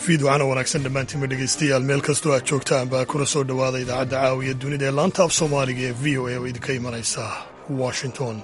fiidwacana wanaagsan dhammaantiinma dhegaystayaal meel kastoo aad joogtaan baa kuna soo dhowaada idaacadda caawiya dunida ee laanta af soomaaliga ee v o a oo idinka imanaysa washington.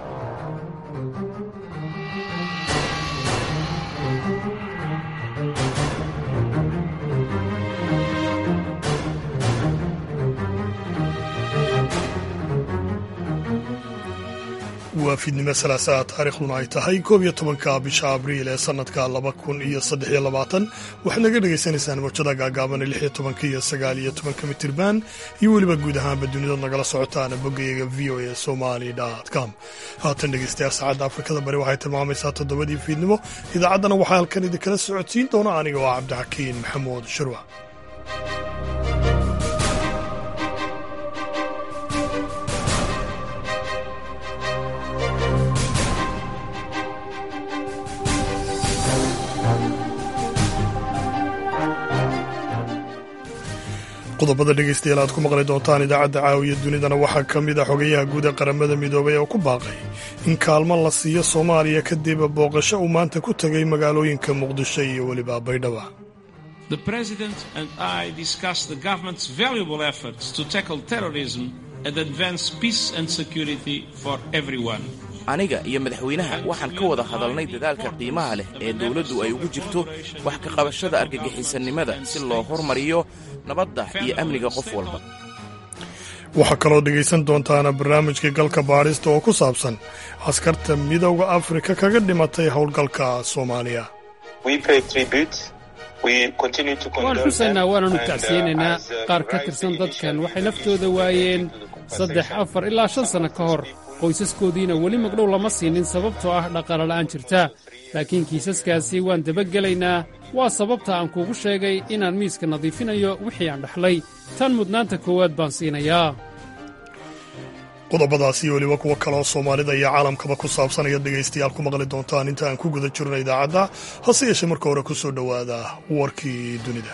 waa fiidnimo salaasaa taariikhduna ay tahay 11 bisha abriil ee sannadka 2023 waxaad naga dhegaysanaysaan mawjada gaagaaban 16 iyo 19 mitirban iyo weliba guud ahaanba dunidood nagala socotaan boggayaga v o a somali.com. haatan dhegaystayaal saacadda afrikada bari waxay tilmaamaysaa 7 fiidnimo. idaacaddana waxaa halkan idinkala socodsiin doona aniga oo cabdixakiin maxamuud shirwa. qodobada dhegaystayaal aad ku maqli doontaan idaacadda caawiya dunidana waxaa ka mid a xogayaha guud ee qaramada midoobay oo ku baaqay in kaalmo la siiyo soomaaliya kadib booqasho uu maanta ku tegay magaalooyinka muqdisho iyo weliba baydhaba. The President and I discussed the government's valuable efforts to tackle terrorism and advance peace and security for everyone. aniga iyo madaxweynaha waxaan ka wada hadalnay dadaalka qiimaha leh ee dawladdu ay ugu jirto wax ka qabashada argagixisannimada si loo hormariyo nabadda iyo amniga qof walba. waxaa kaloo dhegaysan doontaana barnaamijka galka baadhista oo ku saabsan askarta midowda afrika kaga dhimatay howlgalka soomaaliya. waan xusaynaa waananu tacsiyeynaynaa qaar ka tirsan dadkan waxay laftooda waayeen 3, 4 ilaa 5 sanno ka hor. qoysaskoodiina weli magdhow lama siinin sababtoo ah dhaqaalala'aan jirta, laakiin kiisaskaasi waan dabagelaynaa. waa sababta aan kuugu sheegay inaan miiska nadiifinayo wixii aan dhaxlay. tan mudnaanta koowaad baan siinayaa. qodobadaasi iyo weliba kuwo kaleoo soomaalida iyo caalamkaba ku saabsan ayaad dhegaystayaal ku maqli doontaan inta aan ku guda jirno idaacadda. hase yeeshee marka hore ku soo dhowaada warkii dunida.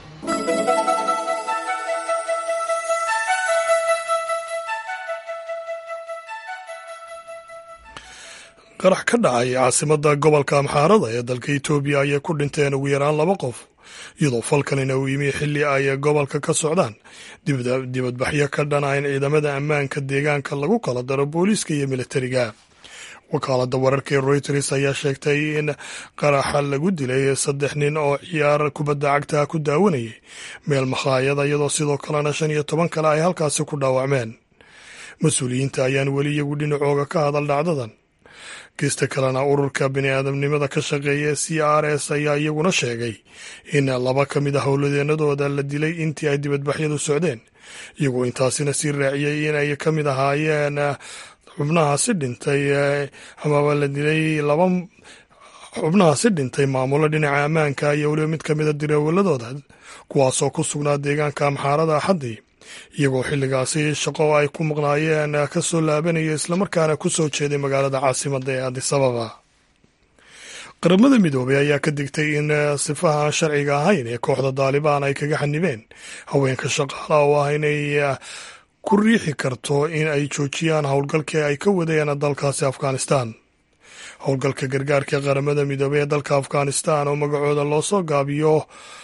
qarax ka dhacay caasimadda gobolka amxaarada ee dalka etoobiya ayay ku dhinteen ugu yaraan 2 qof, iyadoo falkanina uu yimi xilli ay gobolka ka socdaan dibadbaxyo ka dhana in ciidamada ammaanka deegaanka lagu kala daro booliiska iyo militariga. wakaaladda wararka ee Reuters ayaa sheegtay in qaraxa lagu dilay 3 nin oo ciyaar kubadda cagta ku daawanayay meel makhaayada, iyadoo sidoo kalena 15 kale ay halkaasi ku dhaawacmeen. mas-uuliyiinta ayaan weli iyagu dhinacooga ka hadal dhacdadan. geesta kalena ururka bini'aadamnimada ka shaqeeya CRS ayaa iyaguna sheegay in 2 ka mid a howladeennadooda la dilay intii ay dibadbaxyadu socdeen, iyagoo intaasina sii raaciyey in ay ka mid ahaayeen xubnahaasi dhintay amaba la dilay 2 xubnahaasi dhintay maamulo dhinaca ammaanka iyo weliba mid ka mid a direewaladooda kuwaasoo ku sugnaa deegaanka amxaarada axaddii, iyagoo xilligaasi shaqo ay ku maqnaayeen ka soo laabanaya islamarkaana ku soo jeeday magaalada caasimadda ee Addis Ababa. qaramada midoobay ayaa ka digtay in sifaha aan sharciga ahayn ee kooxda Daalibaan ay kaga xanibeen haweenka shaqaalaha oo ah inay ku riixi karto in ay joojiyaan howlgalkii ay ka wadeen dalkaasi Afghanistan. howlgalka gargaarka qaramada midoobay ee dalka Afghanistan oo magacooda loo soo gaabiyo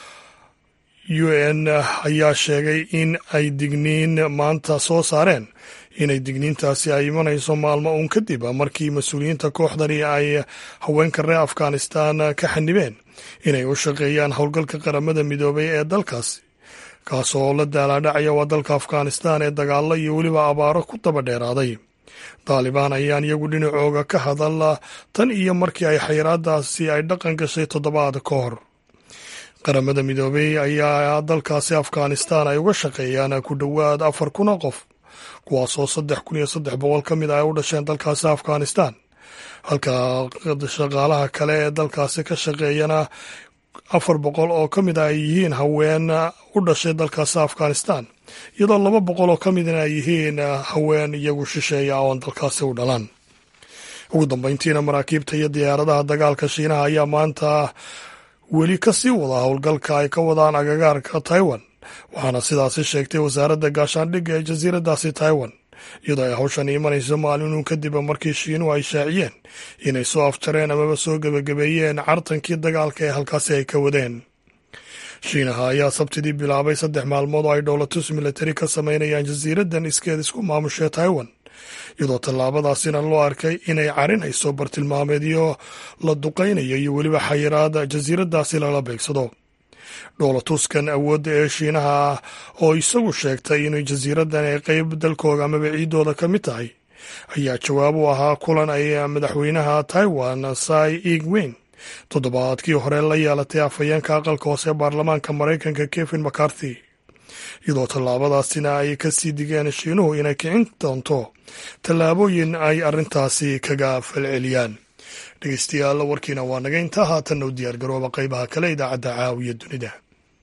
UN ayaa sheegay in ay digniin maanta soo saareen inay digniintaasi ay imanayso maalmo uun kadib markii mas-uuliyiinta kooxdani ay haweenka reer Afghanistan ka xanibeen inay u shaqeeyaan howlgalka qaramada midoobay ee dalkaasi, kaasoo la daalaadhacaya waa dalka Afghanistan ee dagaallo iyo weliba abaaro ku daba dheeraaday. Daalibaan ayaan iyagu dhinacooga ka hadal tan iyo markii ay xayiraadaasi ay dhaqan gashay 7 ka hor. qaramada midoobey ayaa dalkaasi Afghanistan ay uga shaqeeyaan ku dhowaad 4,000 qof, kuwaasoo 3,300 ka mid ay u dhasheen dalkaasi Afghanistan, halka shaqaalaha kale ee dalkaasi ka shaqeeyana 400 oo ka mid ay yihiin haween u dhashay dalkaasi Afghanistan, iyadoo 200 oo ka midna ay yihiin haween iyagu shisheeya oon dalkaasi u dhalan. ugu dambayntiina maraakiibta iyo diyaaradaha dagaalka Shiinaha ayaa maanta weli ka sii wada howlgalka ay ka wadaan agagaarka Taiwan, waxaana sidaasi sheegtay wasaaradda gaashaandhigga ee jasiiraddaasi Taiwan, iyadoo ay hawshan imanayso maalinun kadib markii Shiinuhu ay shaaciyeen inay soo afjareen amaba soo gebagabeeyeen cartankii dagaalka ee halkaasi ay ka wadeen. shiinaha ayaa sabtidii bilaabay 3 maalmood oo ay dhoolatus militari ka samaynayaan jasiiraddan iskeed isku maamushee Taiwan, iyadoo tallaabadaasina loo arkay inay carinayso bartilmaameedyo la duqaynayo iyo weliba xayiraada jasiiraddaasi lala beegsado. dhoolatuskan awoodda ee shiinaha oo isagu sheegtay inay jasiiraddan ay qayb dalkooga amaba ciidooda ka mid tahay ayaa jawaab u ahaa kulan ay madaxweynaha Taiwan Tsai Ing-wen toddobaadkii hore la yeelatay afhayeenka aqalka hoose ee baarlamaanka Maraykanka Kevin McCarthy, iyadoo tallaabadaasina ay ka sii digeen shiinuhu inay kicin doonto tallaabooyin ay arrintaasi kaga falceliyaan. dhegeystayaal warkiina waa naga intaa, haatanna u diyaargarooba qaybaha kale idaacadda caawiya dunida.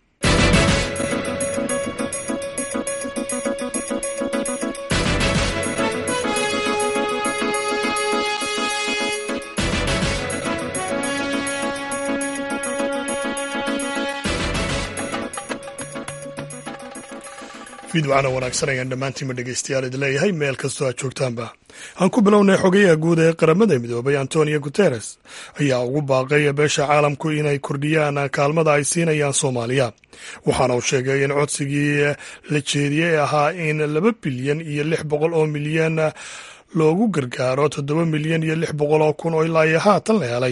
fiidwacana wanaagsan ayaan dhammaantiinba dhegeystayaal idin leeyahay meel kastoo aad joogtaanba. aan ku bilownay xogayaha guud ee qaramada midoobay Antonio Guterres ayaa ugu baaqay beesha caalamku inay kordhiyaan kaalmada ay siinayaan Soomaaliya, waxaana uu sheegay in codsigii la jeediyey ahaa in 2 bilyan iyo 600 oo milyan loogu gargaaro 7 milyan iyo 600 kun oo ilaa iyo haatan la helay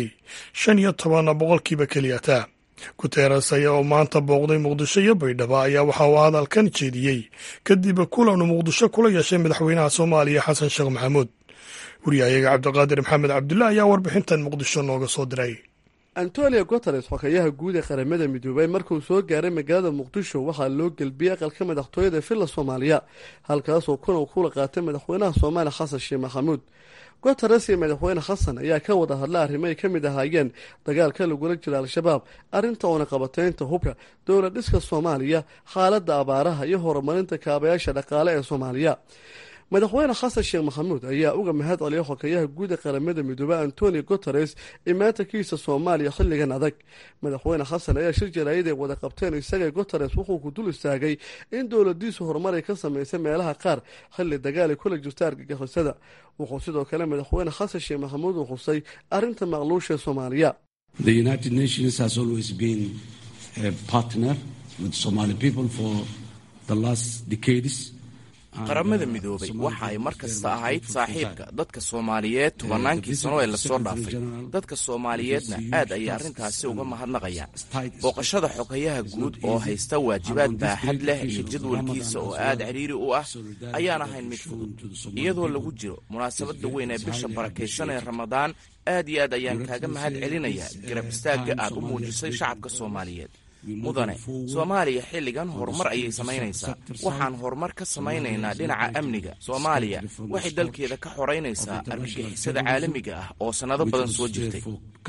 15% keliyata. Guterres ayaa oo maanta booqday Muqdisho iyo Baydhabo ayaa waxa uu hadalkan jeediyey kadib kulan uu Muqdisho kula yeeshay madaxweynaha Soomaaliya Xasan Sheekh Maxamuud. wariyahayaga Cabdiqaadir Maxamed Cabdullaah ayaa warbixintan Muqdisho nooga soo diray. Antonio Guterres xogayaha guud ee qaramada midoobay markuu soo gaaray magaalada Muqdisho waxaa loo galbiyay aqalka madaxtooyada Villa Soomaaliya, halkaas oo kulan kula qaatay madaxweynaha Soomaaliya Xasan Sheekh Maxamuud. Guterres iyo madaxweyne Xasan ayaa ka wada hadlay arrimo ay ka mid ahaayeen dagaalka lagula jiro Al-Shabaab, arrinta oo naqabateynta hubka, dowlad dhiska Soomaaliya, xaaladda abaaraha iyo horumarinta kaabayaasha dhaqaale ee Soomaaliya. madaxweyne Xasan Sheekh Maxamuud ayaa uga mahad celiyay xogayaha guud ee qaramada midoobay Antonio Guterres imaankiisa Soomaaliya xilligan adag. madaxweyne Xasan ayaa shir jaraa'id ay wada qabteen isaga Guterres wuxuu ku dul istaagay in dowladiisu horumar ay ka sameysay meelaha qaar xilli dagaal ay kula jirto argagixisada. wuxuu sidoo kale madaxweyne Xasan Sheekh Maxamuud uu xusay arrinta maqluusha Soomaaliya. The United Nations has always been a partner with Somali people for the last decades. qaramada midoobay waxa ay mar kasta ahayd saaxiibka dadka Soomaaliyeed tobannaankii sano ee la soo dhaafay. dadka Soomaaliyeedna aad ayay arrintaasi uga mahadnaqayaan. booqashada xogayaha guud oo haysta waajibaad baaxad leh iyo jadwalkiisa oo aad ciriiri u ah ayaan ahayn mid fudud, iyadoo lagu jiro munaasabada weyn ee bisha barakaysan ee Ramadaan. aad iyo aad ayaan kaaga mahad celinayaa garab istaagga aad u muujisay shacabka Soomaaliyeed. mudane, Soomaaliya xilligan horumar ayay samaynaysaa. waxaan horumar ka samaynaynaa dhinaca amniga. Soomaaliya waxay dalkeeda ka xoreynaysaa argagixisada caalamiga ah oo sanado badan soo jirtay.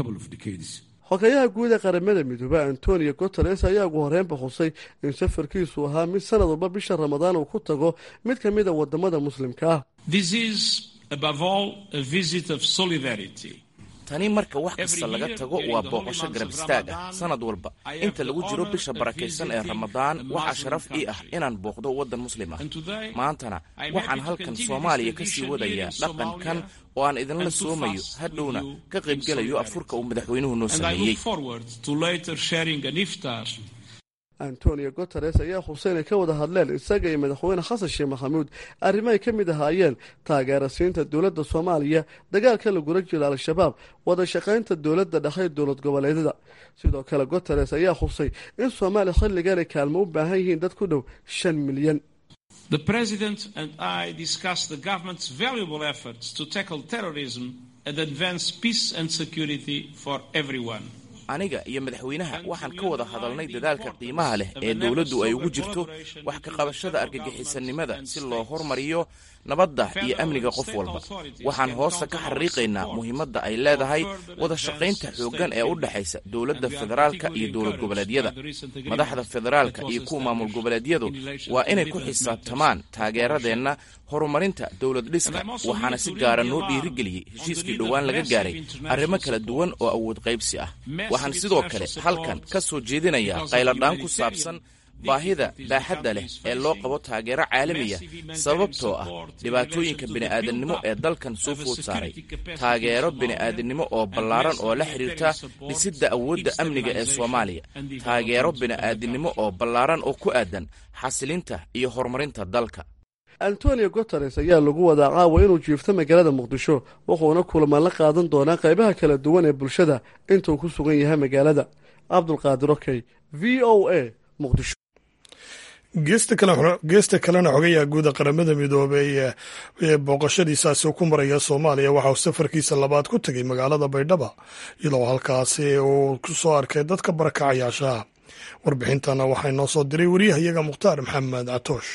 xogayaha guud ee qaramada midoobay Antonio Guterres ayaa ugu horreynba xusay in safarkiisu ahaa mid sanad walba bisha Ramadaan uu ku tago mid ka mid ah wadamada muslimka ah. This is above all a visit of solidarity. tani marka wax kasta laga tago waa booqasho garab istaag ah. sanad walba inta lagu jiro bisha barakaysan ee Ramadaan waxaa sharaf ii ah inaan booqdo waddan muslim ah. maantana waxaan halkan Soomaaliya ka sii wadayaa dhaqankan oo aan idinla soomayo, hadhowna ka qaybgalayo afurka uu madaxweynuhu noo sameeyey. Antonio Guterres ayaa xuseen ka wada hadleen isaga iyo madaxweyne Xasan Sheekh Maxamuud arrimo ay ka mid ahaayeen taageerasiinta dowladda Soomaaliya, dagaalka lagula jiro Al-Shabaab, wada shaqaynta dowladda dhexe iyo dowlad goboleedyada. sidoo kale Guterres ayaa xusay in Soomaaliya xilligan ay kaalmo u baahan yihiin dad ku dhow 5 milyan. The President and I discussed the government's valuable efforts to tackle terrorism and advance peace and security for everyone. aniga iyo madaxweynaha waxaan ka wada hadalnay dadaalka qiimaha leh ee dawladdu ay ugu jirto wax ka qabashada argagixisanimada si loo hormariyo nabadda iyo amniga qof walba. waxaan hoosta ka xariiqaynaa muhiimadda ay leedahay wada shaqaynta xooggan ee u dhaxaysa dowladda federaalka iyo dowlad goboleedyada. madaxda federaalka iyo kuwa maamul goboleedyadu waa inay ku xisaabtamaan taageeradeenna horumarinta dowlad dhiska. waxaana si gaara noo dhiirigeliyey heshiiskii dhowaan laga gaaray arrimo kala duwan oo awood qaybsi ah. waxaan sidoo kale halkan ka soo jeedinayaa qayladhaan ku saabsan baahida baaxadda leh ee loo qabo taageero caalamiya sababtoo ah dhibaatooyinka bini'aadannimo ee dalkan soo food saaray taageero bini'aadannimo oo ballaaran oo la xidhiirta dhisidda awoodda amniga ee soomaaliya taageero bini'aadannimo oo ballaaran oo ku aadan xasilinta iyo horumarinta dalka. antonio guteres ayaa lagu wadaa caawa inuu jiifto magaalada muqdisho wuxuuna kulamaan la qaadan doonaa qaybaha kala duwan ee bulshada intuu ku sugan yahay magaalada. cabdulqaadir okey, v o a, muqdisho. geesta kalena xogayaha guuda qaramada midoobey ee booqashadiisaasi ku maraya soomaaliya waxa uu safarkiisa labaad ku tegay magaalada baydhabo iyadoo halkaasi uu ku soo arkay dadka barakacayaashaha. warbixintana waxaa inoo soo diray wariyahayaga mukhtaar maxamed catoosh.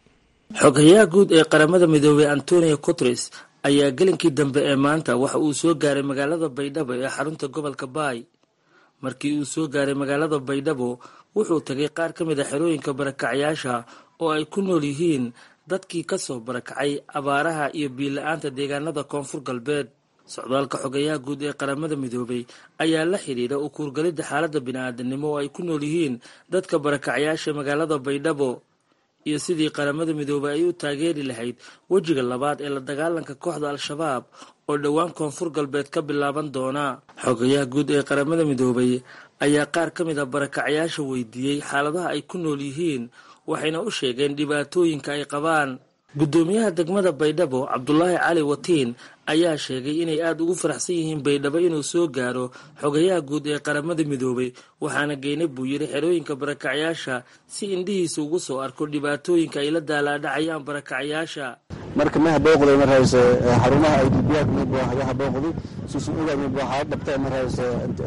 xogayaha guud ee qaramada midoobey antonio guteres ayaa gelinkii dambe ee maanta waxa uu soo gaaray magaalada baydhabo ee xarunta gobolka baay. markii uu soo gaaray magaalada baydhabo wuxuu tagay qaar ka mid a xerooyinka barakacayaasha oo ay ku nool yihiin dadkii kasoo barakacay abaaraha iyo biila-aanta deegaanada koonfur galbeed. socdaalka xogayaha guud ee qaramada midoobey ayaa la xidhiidha u kuurgalidda xaaladda bini-aadanimo oo ay ku nool yihiin dadka barakacayaasha magaalada baydhabo iyo sidii qaramada midoobey ay u taageeri lahayd wejiga labaad ee la dagaalanka kooxda al-shabaab oo dhowaan koonfur galbeed ka bilaaban doona. xogayaha guud ee qaramada midoobey ayaa qaar ka mid a barakacayaasha weydiiyey xaaladaha ay ku nool yihiin waxayna u sheegeen dhibaatooyinka ay qabaan. guddoomiyaha degmada baydhabo cabdulaahi cali watiin ayaa sheegay inay aada ugu faraxsan yihiin baydhabo inuu soo gaaro xogayaha guud ee qaramada midoobey waxaana geynay buu yidhi xerooyinka barakacayaasha si indhihiisa ugu soo arko dhibaatooyinka ay la daalaadhacayaan barakacayaasha. marka ma habooqday marayse xarumaha ay dibiyad ma buu habooqday suusuuga ma buu xaad dhabtay marayse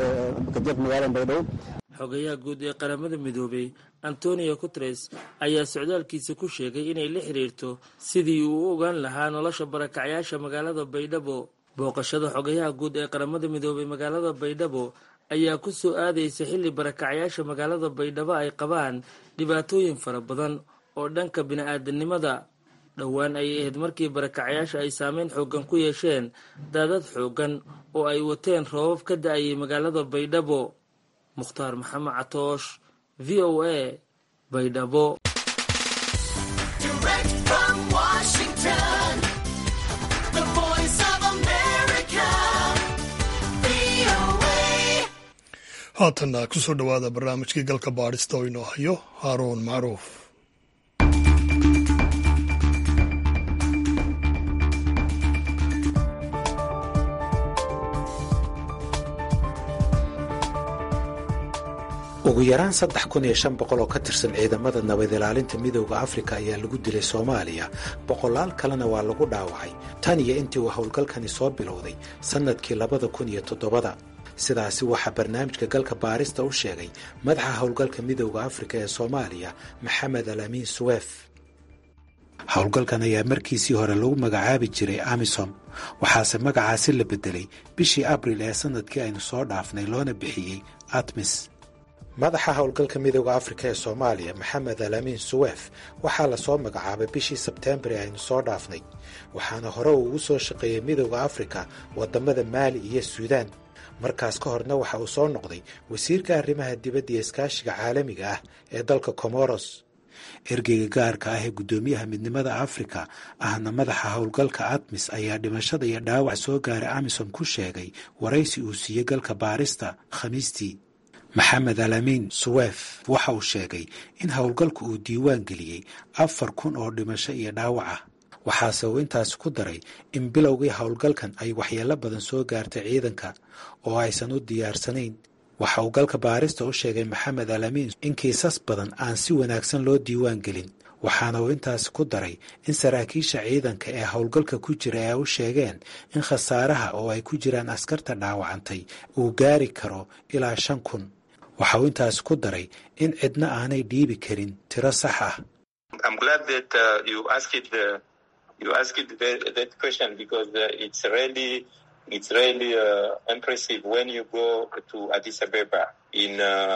kadib magaalada baydhabo. xogayaha guud ee qaramada midoobey antonio guteres ayaa socdaalkiisa ku sheegay inay la xiriirto sidii uu u ogaan lahaa nolosha barakacayaasha magaalada baydhabo. booqashada xogayaha guud ee qaramada midoobey magaalada baydhabo ayaa ku soo aadaysa xilli barakacayaasha magaalada baydhabo ay qabaan dhibaatooyin fara badan oo dhanka bini-aadanimada. dhowaan ayay ahayd markii barakacayaasha ay saameyn xoogan ku yeesheen daadad xoogan oo ay wateen roobab ka da-ayay magaalada baydhabo. mukhtaar maxamed catoosh, v o a, baydhabo. haatanna ku soo dhowaada barnaamijkii galka baadhista oo inoo hayo haaruun macruuf. ugu yaraan 3,500 oo ka tirsan ciidamada nabad ilaalinta midowda Afrika ayaa lagu dilay Soomaaliya, boqolaal kalena waa lagu dhaawacay tan iyo intii uu howlgalkani soo bilowday sanadkii 2007. sidaasi waxaa barnaamijka galka baarista u sheegay madaxa howlgalka midowda Afrika ee Soomaaliya Maxamed Alamin Suweef. howlgalkan ayaa markiisii hore lagu magacaabi jiray AMISOM, waxaase magacaasi la bedelay bishii Abriil ee sanadkii aynu soo dhaafnay loona bixiyey ATMIS. madaxa howlgalka midowda Afrika ee Soomaaliya Maxamed Alamin Suweef waxaa la soo magacaabay bishii Sebtembar ee aynu soo dhaafnay, waxaana hore uu ugu soo shaqeeyey midowda Afrika wadamada Maali iyo Suudaan. markaas ka horna waxa uu soo noqday wasiirka arrimaha dibadda iyo iskaashiga caalamiga ah ee dalka Comoros. ergeyga gaarka ah ee guddoomiyaha midnimada Afrika ahna madaxa howlgalka ATMIS ayaa dhimashada iyo dhaawac soo gaaray AMISOM ku sheegay waraysi uu siiyey galka baarista Khamiistii. Maxamed Alamin Suweef waxa uu sheegay in howlgalku uu diiwaan geliyey 4,000 oo dhimasho iyo dhaawac ah, waxaase uu intaas ku daray in bilowgii howlgalkan ay waxyeelo badan soo gaartay ciidanka oo aysan u diyaarsanayn. waxa uu galka baarista u sheegay Maxamed Alamin in kiisas badan aan si wanaagsan loo diiwaan gelin, waxaana uu intaas ku daray in saraakiisha ciidanka ee howlgalka ku jira ay u sheegeen in khasaaraha oo ay ku jiraan askarta dhaawacantay uu gaari karo ilaa 5,000. waxa uu intaas ku daray in cidna aanay dhiibi karin tiro sax ah. I'm glad that you asked that question because it's really impressive when you go to Addis Ababa in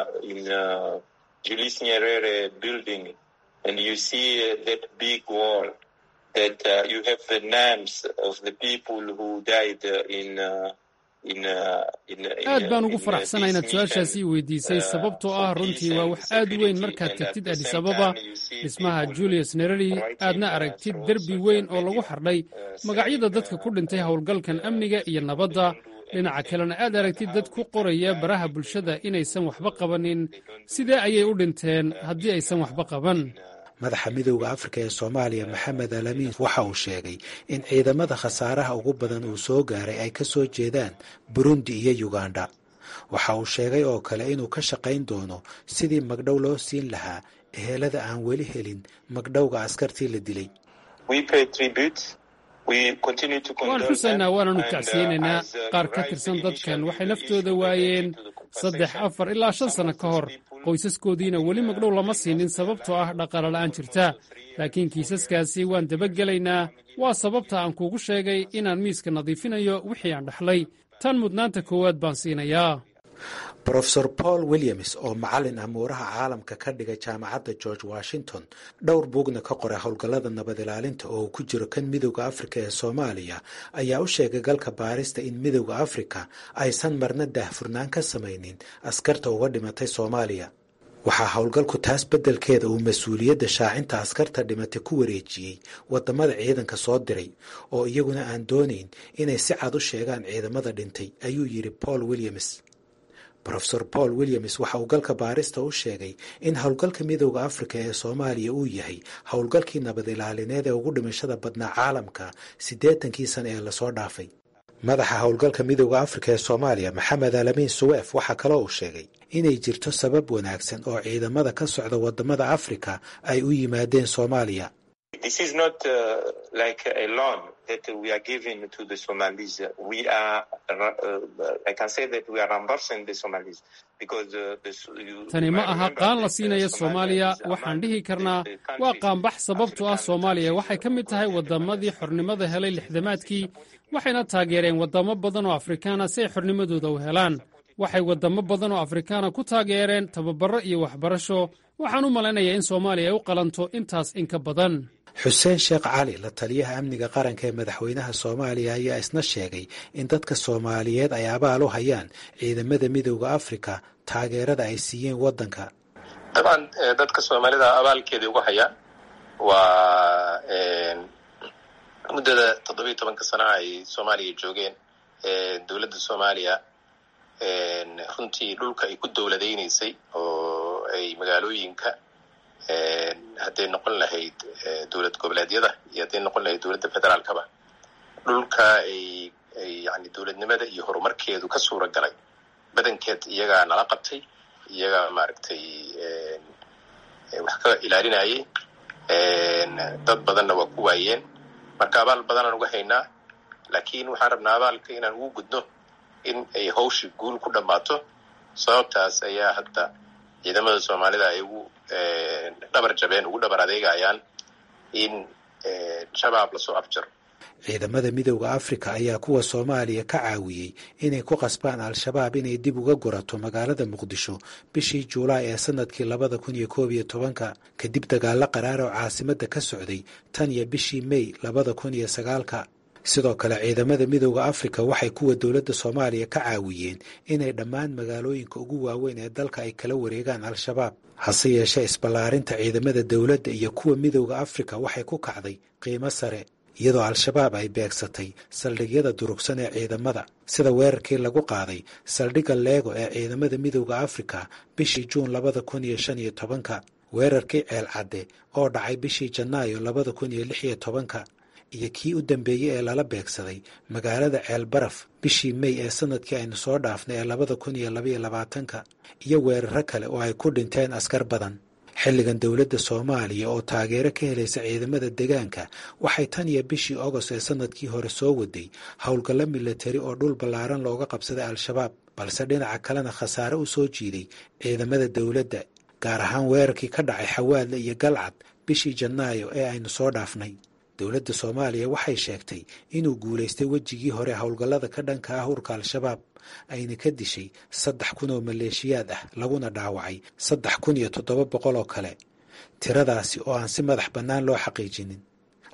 Julius Nyerere building and you see that big wall that you have the names of the people who died aad baan ugu faraxsanahay inaad su-aashaasi weydiisay sababtoo ah runtii waa wax aad u weyn markaad tegtid adis ababa dhismaha julius nereri aadna aragtid derbi weyn oo lagu xardhay magacyada dadka ku dhintay howlgalkan amniga iyo nabadda dhinaca kalena aad aragtid dad ku qoraya baraha bulshada inaysan waxba qabanin sidee ayay u dhinteen haddii aysan waxba qaban madaxa midowda afrika ee soomaaliya maxamed alamiin waxa uu sheegay in ciidamada khasaaraha ugu badan uu soo gaaray ay ka soo jeedaan burundi iyo uganda waxa uu sheegay oo kale inuu ka shaqayn doono sidii magdhow loo siin lahaa ehelada aan weli helin magdhowga askartii la dilay waan xusaynaa waananu tacsiyeynaynaa qaar ka tirsan dadkan waxay naftooda waayeen 3, 4 ilaa 5 sanno ka hor qoysaskoodiina weli magdhow lama siinin sababtoo ah dhaqaale la'aan jirta laakiin kiisaskaasi waan dabagelaynaa waa sababta aan kuugu sheegay inaan miiska nadiifinayo wixii aan dhaxlay tan mudnaanta koowaad baan siinayaa rofesor paul williams oo macallin amuuraha caalamka ka dhigay jaamacadda george washington dhowr buugna ka qoray howlgallada nabad ilaalinta oo uu ku jiro kan midowda afrika ee soomaaliya ayaa u sheegay galka baarista in midowda afrika aysan marna daahfurnaan ka samaynin askarta uga dhimatay soomaaliya waxaa howlgalku taas beddelkeeda uu mas-uuliyadda shaacinta askarta dhimatay ku wareejiyey waddamada ciidanka soo diray oo iyaguna aan doonayn inay si cad u sheegaan ciidamada dhintay ayuu yidhi paul williams rofesor paul williams waxa uu galka baarista u sheegay in howlgalka midowda afrika ee soomaaliya uu yahay howlgalkii nabad ilaalineed ee ugu dhimashada badnaa caalamka 80kii sane ee lasoo dhaafay madaxa howlgalka midowda afrika ee soomaaliya maxamed alamiin suweef waxaa kaloo uu sheegay inay jirto sabab wanaagsan oo ciidamada ka socda waddamada afrika ay u yimaadeen soomaaliya that we are giving to the Somalis. We are, I can say that we are reimbursing the Somalis because tani ma aha qaan la siinaya Soomaaliya waxaan dhihi karnaa waa qaanbax sababtoo ah Soomaaliya waxay ka mid tahay wadamadii xornimada helay 60maadkii waxayna taageereen wadamo badan oo Afrikaana si ay xornimadooda u helaan waxay wadamo badan oo Afrikaana ku taageereen tababaro iyo waxbarasho waxaan u maleynayaa in Soomaaliya ay u qalanto intaas in ka badan xuseen sheekh cali la taliyaha amniga qaranka ee madaxweynaha soomaaliya ayaa isna sheegay in dadka soomaaliyeed ay abaal u hayaan ciidamada midowda afrika taageerada ay siiyeen waddanka dabcan dadka soomaalida abaalkeeda ugu hayaan waa muddada 17 sano ay soomaaliya joogeen dowladda soomaaliya runtii dhulka ay ku dowladaynaysay oo ay magaalooyinka hadday noqon lahayd dowlad goboleedyada iyo hadday noqon lahayd dowladda federaalkaba dhulka ay yani dowladnimada iyo horumarkeedu ka suura galay badankeed iyagaa nala qabtay iyagaa maaragtay wax ka ilaalinayay dad badanna waa ku waayeen marka abaal badanaan uga haynaa laakiin waxaan rabnaa abaalka inaan ugu gudno in ay hawshi guul ku dhammaato sababtaas ayaa hadda ciidamada soomaalida ay ugu dhabar jabeen ugu dhabar adeegayaan in shabaab lasoo afjaro ciidamada midowda afrika ayaa kuwa soomaaliya ka caawiyey inay ku qasbaan al-shabaab inay dib uga gurato magaalada muqdisho bishii juulaay ee sanadkii 2011 kadib dagaalo qaraar oo caasimadda ka socday tan iyo bishii May 2009 sidoo kale ciidamada midowda afrika waxay kuwa dowladda soomaaliya ka caawiyeen inay dhammaan magaalooyinka ugu waaweyn ee dalka ay kala wareegaan al-shabaab hase yeeshee isballaarinta ciidamada dowladda iyo kuwa midowda afrika waxay ku kacday qiimo sare iyadoo al-shabaab ay beegsatay saldhigyada durugsan ee ciidamada sida weerarkii lagu qaaday saldhigga leego ee ciidamada midowda afrika bishii juun 2015 weerarkii ceel cadde oo dhacay bishii janaayo 2016 iyo kii u dambeeyey ee lala beegsaday magaalada ceel baraf bishii May ee sanadkii aynu soo dhaafnay ee 2022 iyo weeraro kale oo ay ku dhinteen askar badan xilligan dowladda soomaaliya oo taageero ka helaysa ciidamada deegaanka waxay tan iyo bishii Agost ee sanadkii hore soo waday howlgallo militari oo dhul ballaaran looga qabsaday al-shabaab balse dhinaca kalena khasaare u soo jiiday ciidamada dowladda gaar ahaan weerarkii ka dhacay xawaadle iyo galcad bishii janaayo ee aynu soo dhaafnay dowladda soomaaliya waxay sheegtay inuu guulaystay wejigii hore howlgallada ka dhanka ah urka al-shabaab ayna ka dishay 3,000 oo maleeshiyaad ah laguna dhaawacay 3,700 oo kale tiradaasi oo aan si madax bannaan loo xaqiijinin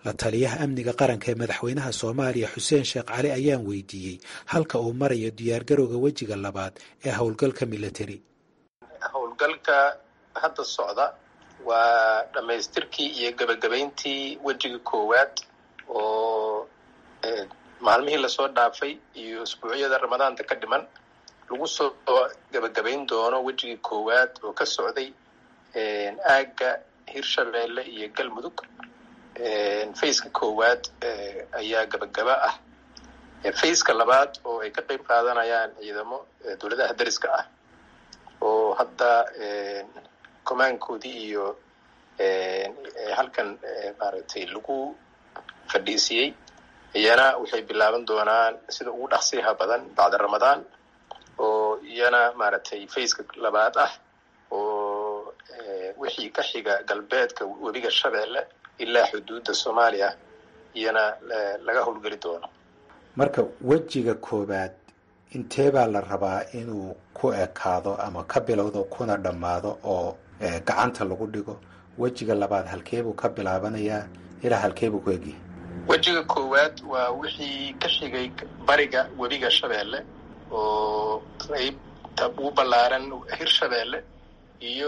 la taliyaha amniga qaranka ee madaxweynaha soomaaliya xuseen sheekh cali ayaan weydiiyey halka uu marayo diyaargarowga wejiga labaad ee howlgalka military. howlgalka hadda socda waa dhammaystirkii iyo gebagabayntii wejiga koowaad oo maalmihii lasoo dhaafay iyo usbuucyada ramadaanta ka dhiman lagu soo gebagabayn doono wejigii koowaad oo ka socday aagga hirshabeelle iyo galmudug. fayska koowaad ayaa gebagaba ah. fayska labaad oo ay ka qayb qaadanayaan ciidamo dowladaha dariska ah oo hadda komaankoodii iyo halkan maaragtay lagu fadhiisiyey iyana waxay bilaaban doonaan sida ugu dhaqsiyaha badan bacda ramadaan oo iyana maaragtay fayska labaad ah oo wixii ka xiga galbeedka webiga shabeelle ilaa xuduudda soomaaliya iyana laga howlgeli doono. marka wejiga koowaad intee baa la rabaa inuu ku ekaado ama ka bilowdo kuna dhammaado oo gacanta lagu dhigo? wejiga labaad halkeebuu ka bilaabanayaa ilaa halkeebuu ku egyahay? wejiga koowaad waa wixii ka xigay bariga webiga shabeelle oo qaybta ugu ballaaran hirshabeelle iyo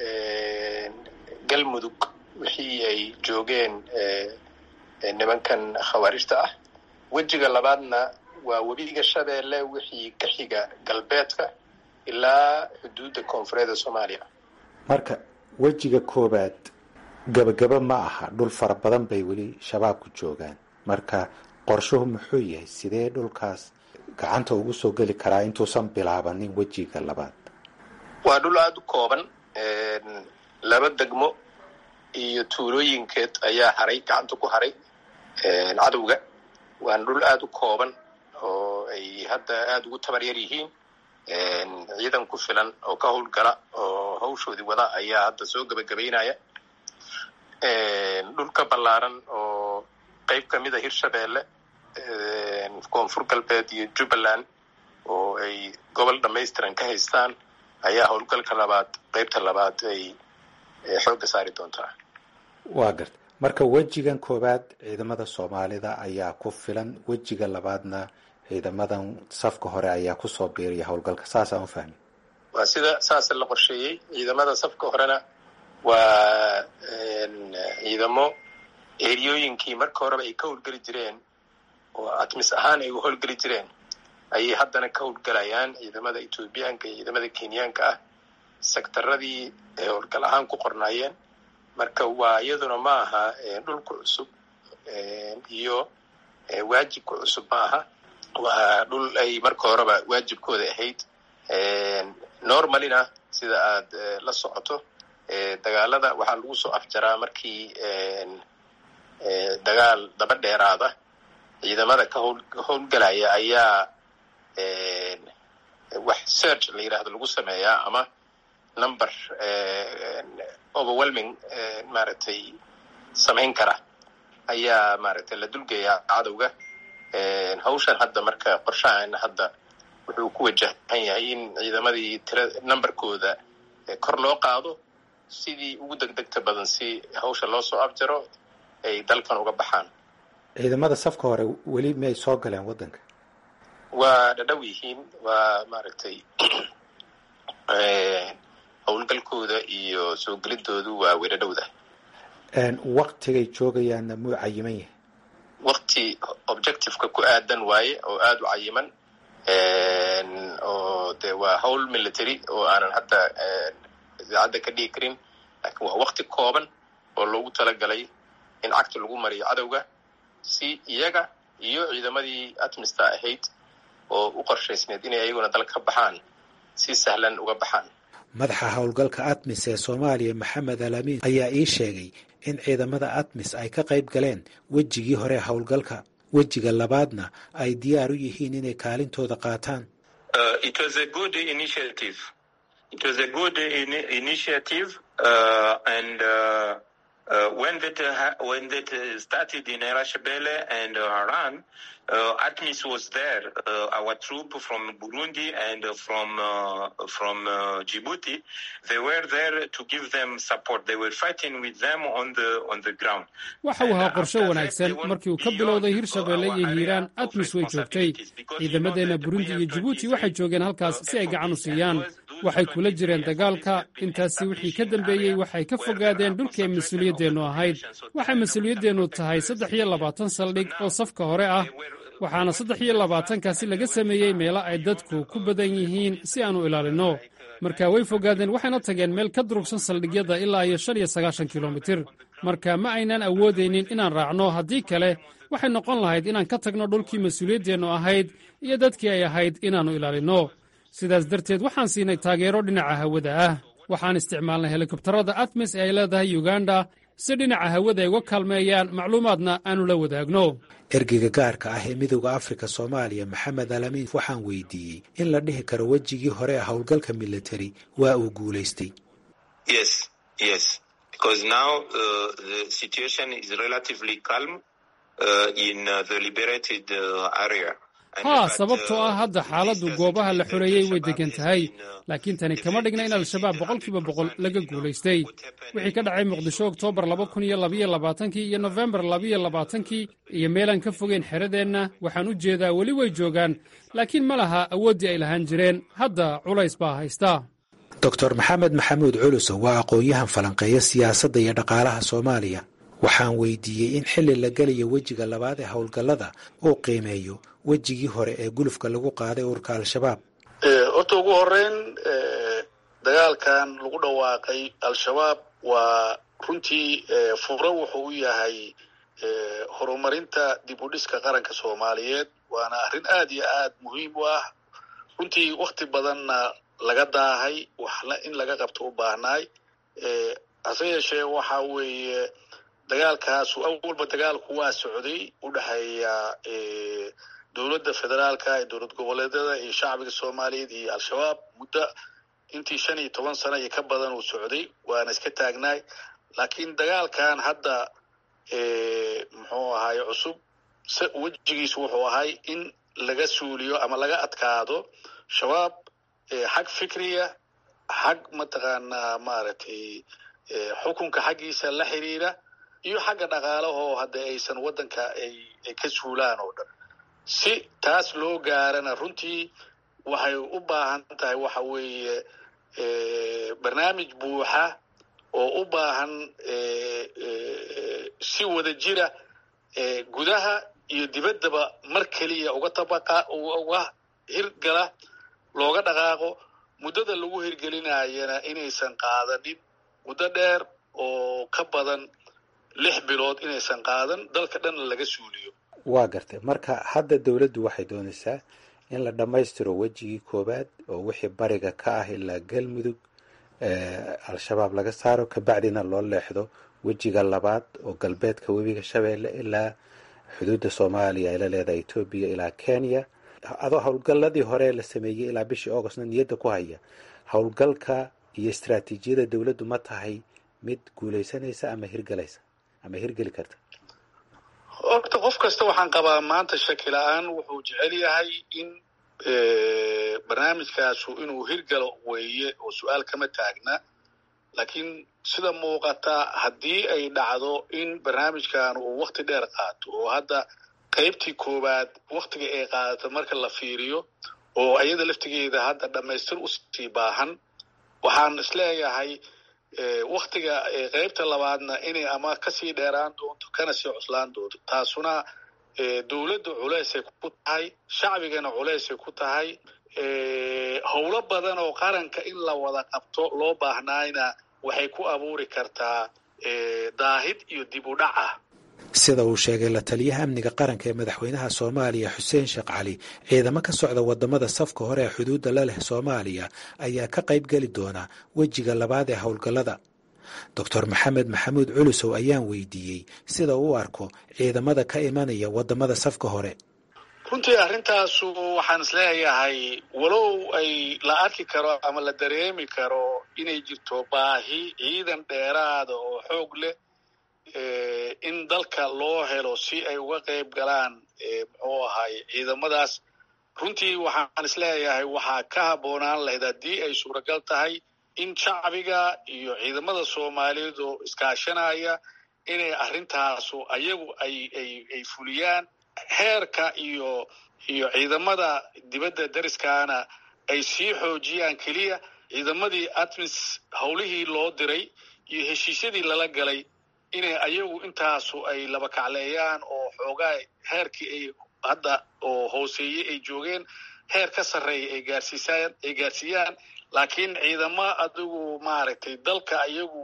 galmudug wixii ay joogeen nimankan khawaarijta ah. wejiga labaadna waa webiga shabeelle wixii ka xiga galbeedka ilaa xuduudda koonfureedda soomaaliya. marka wejiga koowaad gabagaba ma aha, dhul fara badan bay weli shabaabku joogaan. marka qorshuhu muxuu yahay? sidee dhulkaas gacanta ugu soo geli karaa intuusan bilaabanin wejiga labaad? waa dhul aada u kooban, 2 degmo iyo tuulooyinkeed ayaa haray gacanta ku haray cadowga. waana dhul aada u kooban oo ay hadda aada ugu tabar yar yihiin. ciidan ku filan oo ka howlgala oo hawshoodii wada ayaa hadda soo gebagabaynaya. dhulka ballaaran oo qayb ka mid a hirshabeelle, koonfur galbeed iyo jubbaland oo ay gobol dhammaystiran ka haystaan ayaa howlgalka labaad qaybta labaad ay xoogga saari doontaa. waa garta. marka wejigan koowaad ciidamada soomaalida ayaa ku filan, wejiga labaadna ciidamadan safka hore ayaa kusoo biiriya howlgalka. saasaan u fahmi? waa saasa la qorsheeyey. ciidamada safka horena waa ciidamo eriyooyinkii marka horeba ay ka howlgeli jireen oo atmis ahaan ay u howlgeli jireen ayay haddana ka howlgalayaan. ciidamada etoobiyaanka iyo ciidamada kenyaanka ah sektaradii ay howlgal ahaan ku qornaayeen. marka waa iyaduna ma aha dhulku cusub iyo waajibka cusub ma aha. waa dhul ay marka horeba waajibkooda ahayd. normalina sida aad la socoto dagaalada waxaa lagu soo afjaraa markii dagaal daba dheeraada ciidamada ka howlgalaya ayaa wax search la yidhaahdo lagu sameeyaa ama number overwhelming maaragtay samayn kara ayaa maaragtay la dulgeeyaa cadowga. hawshan hadda marka qorshahaana hadda wuxuu ku wajahan yahay in ciidamadii numberkooda kor loo qaado sidii ugu degdegta badan si hawsha loo soo afjaro ay dalkan uga baxaan. ciidamada safka hore weli miyay soo galeen waddanka? waa dhadhow yihiin. waa maaragtay howlgalkooda iyo soo gelidoodu waa weydhadhowda. waktigay joogayaanna muu cayiman yahay? wakti objectiveka ku aadan waaye oo aada u cayiman. oo de waa howl military oo aanan hadda idaacadda ka dhigi karin, laakiin waa wakti kooban oo loogu talagalay in cagta lagu mariyo cadowga si iyaga iyo ciidamadii atmista ahayd oo u qorshaysneed inay ayaguna dalka ka baxaan si sahlan uga baxaan. madaxa howlgalka atmis ee soomaaliya maxamed alaamiin ayaa ii sheegay in ciidamada atmis ay ka qayb galeen wejigii hore howlgalka, wejiga labaadna ay diyaar u yihiin inay kaalintooda qaataan. It was a good initiative. It was a good initiative and When that started in Erashbele and Haran, ATMIS was there. Our troop from Burundi and from Djibouti, they were there to give them support. They were fighting with them on the ground. waxa uu ahaa qorshe wanaagsan markii uu ka bilowday Hirshabelle iyo Hiiraan ATMIS way joogtay ciidamadeena Burundi iyo Djibouti waxay joogeen halkaas si ay gacan u siiyaan waxay kula jireen dagaalka intaasi wixii ka dambeeyay waxay ka fogaadeen dhulkii mas'uuliyaddeenu ahayd waxay mas'uuliyaddeenu tahay 23 saldhig oo safka hore ah waxaana 23kaasi laga sameeyey meelo ay dadku ku badan yihiin si aanu ilaalino marka way fogaadeen waxayna tageen meel ka durugsan saldhigyada ilaa 95 kilomitir marka ma aynan awoodeynin inaan raacno haddii kale waxay noqon lahayd inaan ka tagno dhulkii mas'uuliyaddeenu ahayd iyo dadkii ay ahayd inaannu ilaalino sidaas darteed waxaan siinay taageero dhinaca hawada ah waxaan isticmaalnay helikobtarada ATMIS ee ay leedahay Uganda si dhinaca hawada ay uga kaalmeeyaan macluumaadna aanu la wadaagno ergeyga gaarka ah ee midowda Afrika Soomaaliya Maxamed Alamin waxaan weydiiyey in la dhihi karo wajigii hore ee howlgalka military waa uu guuleystay. Yes, because now the situation is relatively calm in the liberated area. sababtoo ah hadda xaaladdu goobaha la xoreeyey way degan tahay laakiin tani kama dhigna in al-shabaab 100% laga guulaystay wixii ka dhacay Muqdisho Oktoobar 2022 iyo November 2022 iyo meelan ka fogeen xeradeenna waxaan u jeedaa weli way joogaan laakiin ma laha awoodii ay lahaan jireen hadda culays baa haysta Dr. Maxamed Maxamuud Culusow waa aqoon-yahan falanqeeya siyaasadda iyo dhaqaalaha Soomaaliya waxaan weydiiyey in xilli la galayo wejiga labaad ee howlgallada uu qiimeeyo wejigii hore ee gulufka lagu qaaday ururka al-shabaab. Horta ugu horreyn dagaalkan lagu dhawaaqay al-shabaab waa runtii furo wuxuu u yahay horumarinta dib u dhiska qaranka Soomaaliyeed waana arrin aad iyo aad muhiim u ah runtii waqti badanna laga daahay waxna in laga qabto u baahnaay hase yeeshee waxa weeye dagaalkaasu awalba dagaalku waa socday u dhaxeeya dowladda federaalka ee dowlad goboleedyada iyo shacbiga Soomaaliyeed iyo al-shabaab muddo intii 15 sano iyo ka badan uu socday waana iska taagnaay laakiin dagaalkan hadda muxuu ahaay cusub wajigiisu wuxuu ahay in laga suuliyo ama laga adkaado shabaab xag fikriya xag mataqaanaa maaragtay xukunka xaggiisa la xiriira iyo xagga dhaqaalahoo hadda aysan waddanka ay ka suulaan oo dhan si taas loo gaarana runtii waxay u baahan tahay waxa weeye barnaamij buuxa oo u baahan si wada jira gudaha iyo dibaddaba mar keliya uga hirgala looga dhaqaaqo muddada lagu hirgelinayana inaysan qaadanin muddo dheer oo ka badan 6 bilood inaysan qaadan dalka dhan laga suuliyo. waa gartay marka hadda dawladdu waxay doonaysaa in la dhammaystiro wejigii koobaad oo wixii bariga ka ah ilaa galmudug al-shabaab laga saaro kabacdina loo leexdo wejiga labaad oo galbeedka webiga Shabeelle ilaa xuduudda Soomaaliya ay la leedahay Itoobiya ilaa Kenya adoo howlgalladii hore la sameeyay ilaa bishii August niyadda ku haya howlgalka iyo istiraatiijiyada dawladdu ma tahay mid guulaysanaysa ama hirgalaysa ama hirgeli karta. horta qof kasta waxaan qabaa maanta shaki la'aan wuxuu jecel yahay in barnaamijkaasu inuu hirgalo weeye oo su'aal kama taagna laakiin sida muuqata haddii ay dhacdo in barnaamijkan uu waqti dheer qaato oo hadda qaybtii koowaad waqtiga ay qaadato marka la fiiriyo oo ayada laftigeeda hadda dhammaystir u sii baahan waxaan isleeyahay waqtiga qaybta labaadna inay ama kasii dheeraan doonto kana sii cuslaan doonto taasuna dowladda culeysay ku tahay shacbigana culeysay ku tahay howlo badan oo qaranka in la wada qabto loo baahnaayna waxay ku abuuri kartaa daahid iyo dib u dhac ah. sida uu sheegay la taliyaha amniga qaranka ee madaxweynaha Soomaaliya Xuseen Sheekh Cali ciidamo ka socda wadamada safka hore ee xuduudda la leh Soomaaliya ayaa ka qayb gali doona wejiga labaad ee howlgallada. Dr. Maxamed Maxamuud Culusow ayaan weydiiyey sida uu arko ciidamada ka imanaya wadamada safka hore. runtii arrintaasu waxaan isleeyahay walow ay la arki karo ama la dareemi karo inay jirto baahi ciidan dheeraada oo xoog leh in dalka loo helo si ay uga qayb galaan muxuu ahay ciidamadaas runtii waxaan isleeyahay waxaa ka habboonaan lahayd haddii ay suuragal tahay in shacbiga iyo ciidamada soomaaliyeed oo iskaashanaya inay arrintaasu ayagu ay fuliyaan heerka iyo ciidamada dibadda dariskaana ay sii xoojiyaan keliya ciidamadii ATMIS howlihii loo diray iyo heshiisyadii lala galay inay ayagu intaasu ay laba kacleeyaan oo xoogaa heerkii ay hadda oo hooseeyey ay joogeen heer ka sarreeya ay gaarsiiyaan laakiin ciidamo adigu maaragtay dalka ayagu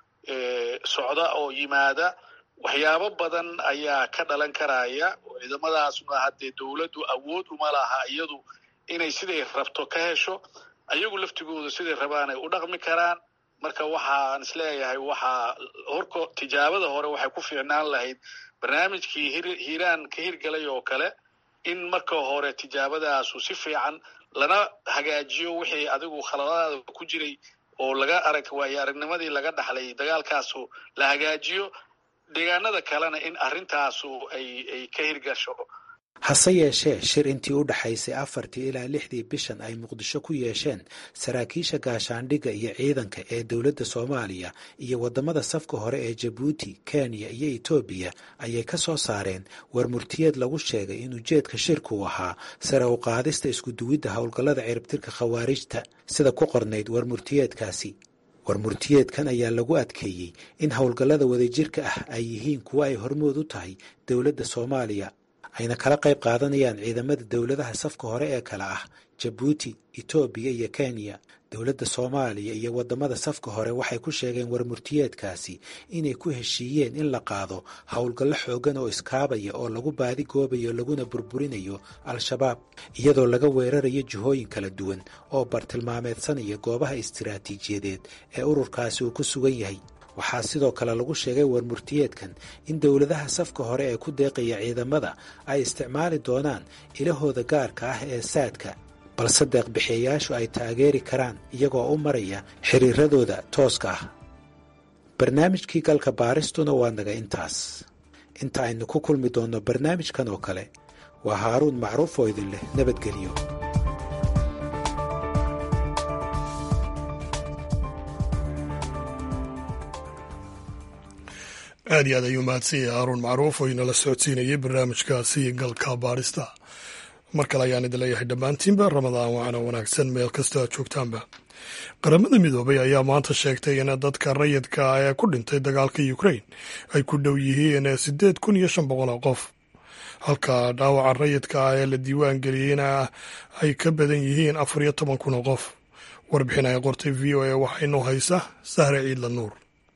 socda oo yimaada waxyaabo badan ayaa ka dhalan karaya ciidamadaasuna haddee dowladdu awood uma laha iyadu inay siday rabto ka hesho ayagu laftigooda siday rabaan ay u dhaqmi karaan marka waxaan isleeyahay waxaa horko tijaabada hore waxay ku fiicnaan lahayd barnaamijkii hiiraan ka hirgalay oo kale in marka hore tijaabadaasu si fiican lana hagaajiyo wixii adigu khaladaada ku jiray oo laga waayo aragnimadii laga dhaxlay dagaalkaasu la hagaajiyo deegaanada kalena in arrintaasu ay ka hirgasho. hase yeeshee shir intii u dhaxaysay 4 ilaa 6 bishan ay muqdisho ku yeesheen saraakiisha gaashaandhigga iyo ciidanka ee dowladda Soomaaliya iyo wadamada safka hore ee Djibouti, Kenya iyo Ethiopia ayay ka soo saareen warmurtiyeed lagu sheegay in ujeedka shirku ahaa sare u qaadista isku duwidda howlgallada ciribtirka khawaarijta sida ku qornayd warmurtiyeedkaasi. warmurtiyeedkan ayaa lagu adkeeyey in howlgallada wadajirka ah ay yihiin kuwa ay hormood u tahay dowladda Soomaaliya ayna kala qayb qaadanayaan ciidamada dowladaha safka hore ee kala ah Djibouti, Ethiopia iyo Kenya. dowladda Soomaaliya iyo wadamada safka hore waxay ku sheegeen warmurtiyeedkaasi inay ku heshiiyeen in la qaado howlgallo xoogan oo iskaabaya oo lagu baadi goobayo laguna burburinayo al-shabaab iyadoo laga weerarayo jihooyin kala duwan oo bartilmaameedsanaya goobaha istiraatiijiyadeed ee ururkaasi uu ku sugan yahay. waxaa sidoo kale lagu sheegay warmurtiyeedkan in dowladaha safka hore ee ku deeqaya ciidamada ay isticmaali doonaan ilahooda gaarka ah ee saadka balse deeqbixiyayaashu ay taageeri karaan iyagoo u maraya xiriiradooda tooska ah. barnaamijkii galka baaristuna waa naga intaas. inta aynu ku kulmi doonno barnaamijkan oo kale waa haaruun macruuf oo idin leh nabadgelyo. aad iyo aad ayuu mahadsanyay haaruun macruuf oo inala socodsiinayay barnaamijkaasi galka baarista. mar kale ayaan idin leeyahay dhammaantiinba ramadaan waana wanaagsan meel kasta aad joogtaanba. qaramada midoobay ayaa maanta sheegtay in dadka rayidka ah ee ku dhintay dagaalka Ukraine ay ku dhow yihiin 8,500 oo qof, halka dhaawaca rayidka ah ee la diiwaan geliyeyna ay ka badan yihiin 14,000 oo qof. warbixin ay qortay VOA waxaynu haysaa Sahre Ciidla Nuur.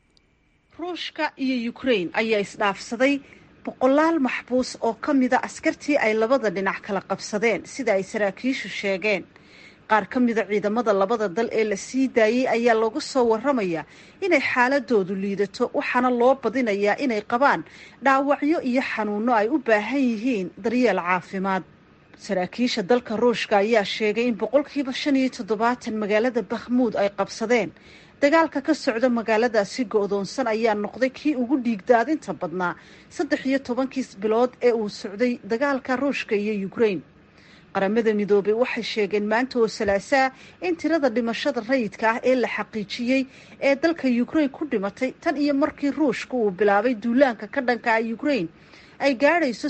ruushka iyo Ukraine ayaa isdhaafsaday boqolaal maxbuus oo ka mida askartii ay labada dhinac kala qabsadeen sida ay saraakiishu sheegeen. qaar ka mida ciidamada labada dal ee la sii daayay ayaa lagu soo warramaya inay xaaladoodu liidato waxaana loo badinayaa inay qabaan dhaawacyo iyo xanuuno ay u baahan yihiin daryeel caafimaad. saraakiisha dalka ruushka ayaa sheegay in 75% magaalada Bakhmut ay qabsadeen. dagaalka ka socda magaaladaasi go'doonsan ayaa noqday kii ugu dhiigdaadinta badnaa 13 bilood ee uu socday dagaalka ruushka iyo Ukraine. qaramada midoobay waxay sheegeen maanta oo Salaasaa in tirada dhimashada rayidka ah ee la xaqiijiyey ee dalka Ukraine ku dhimatay tan iyo markii ruushka uu bilaabay duulaanka ka dhanka ah Ukraine ay gaadhayso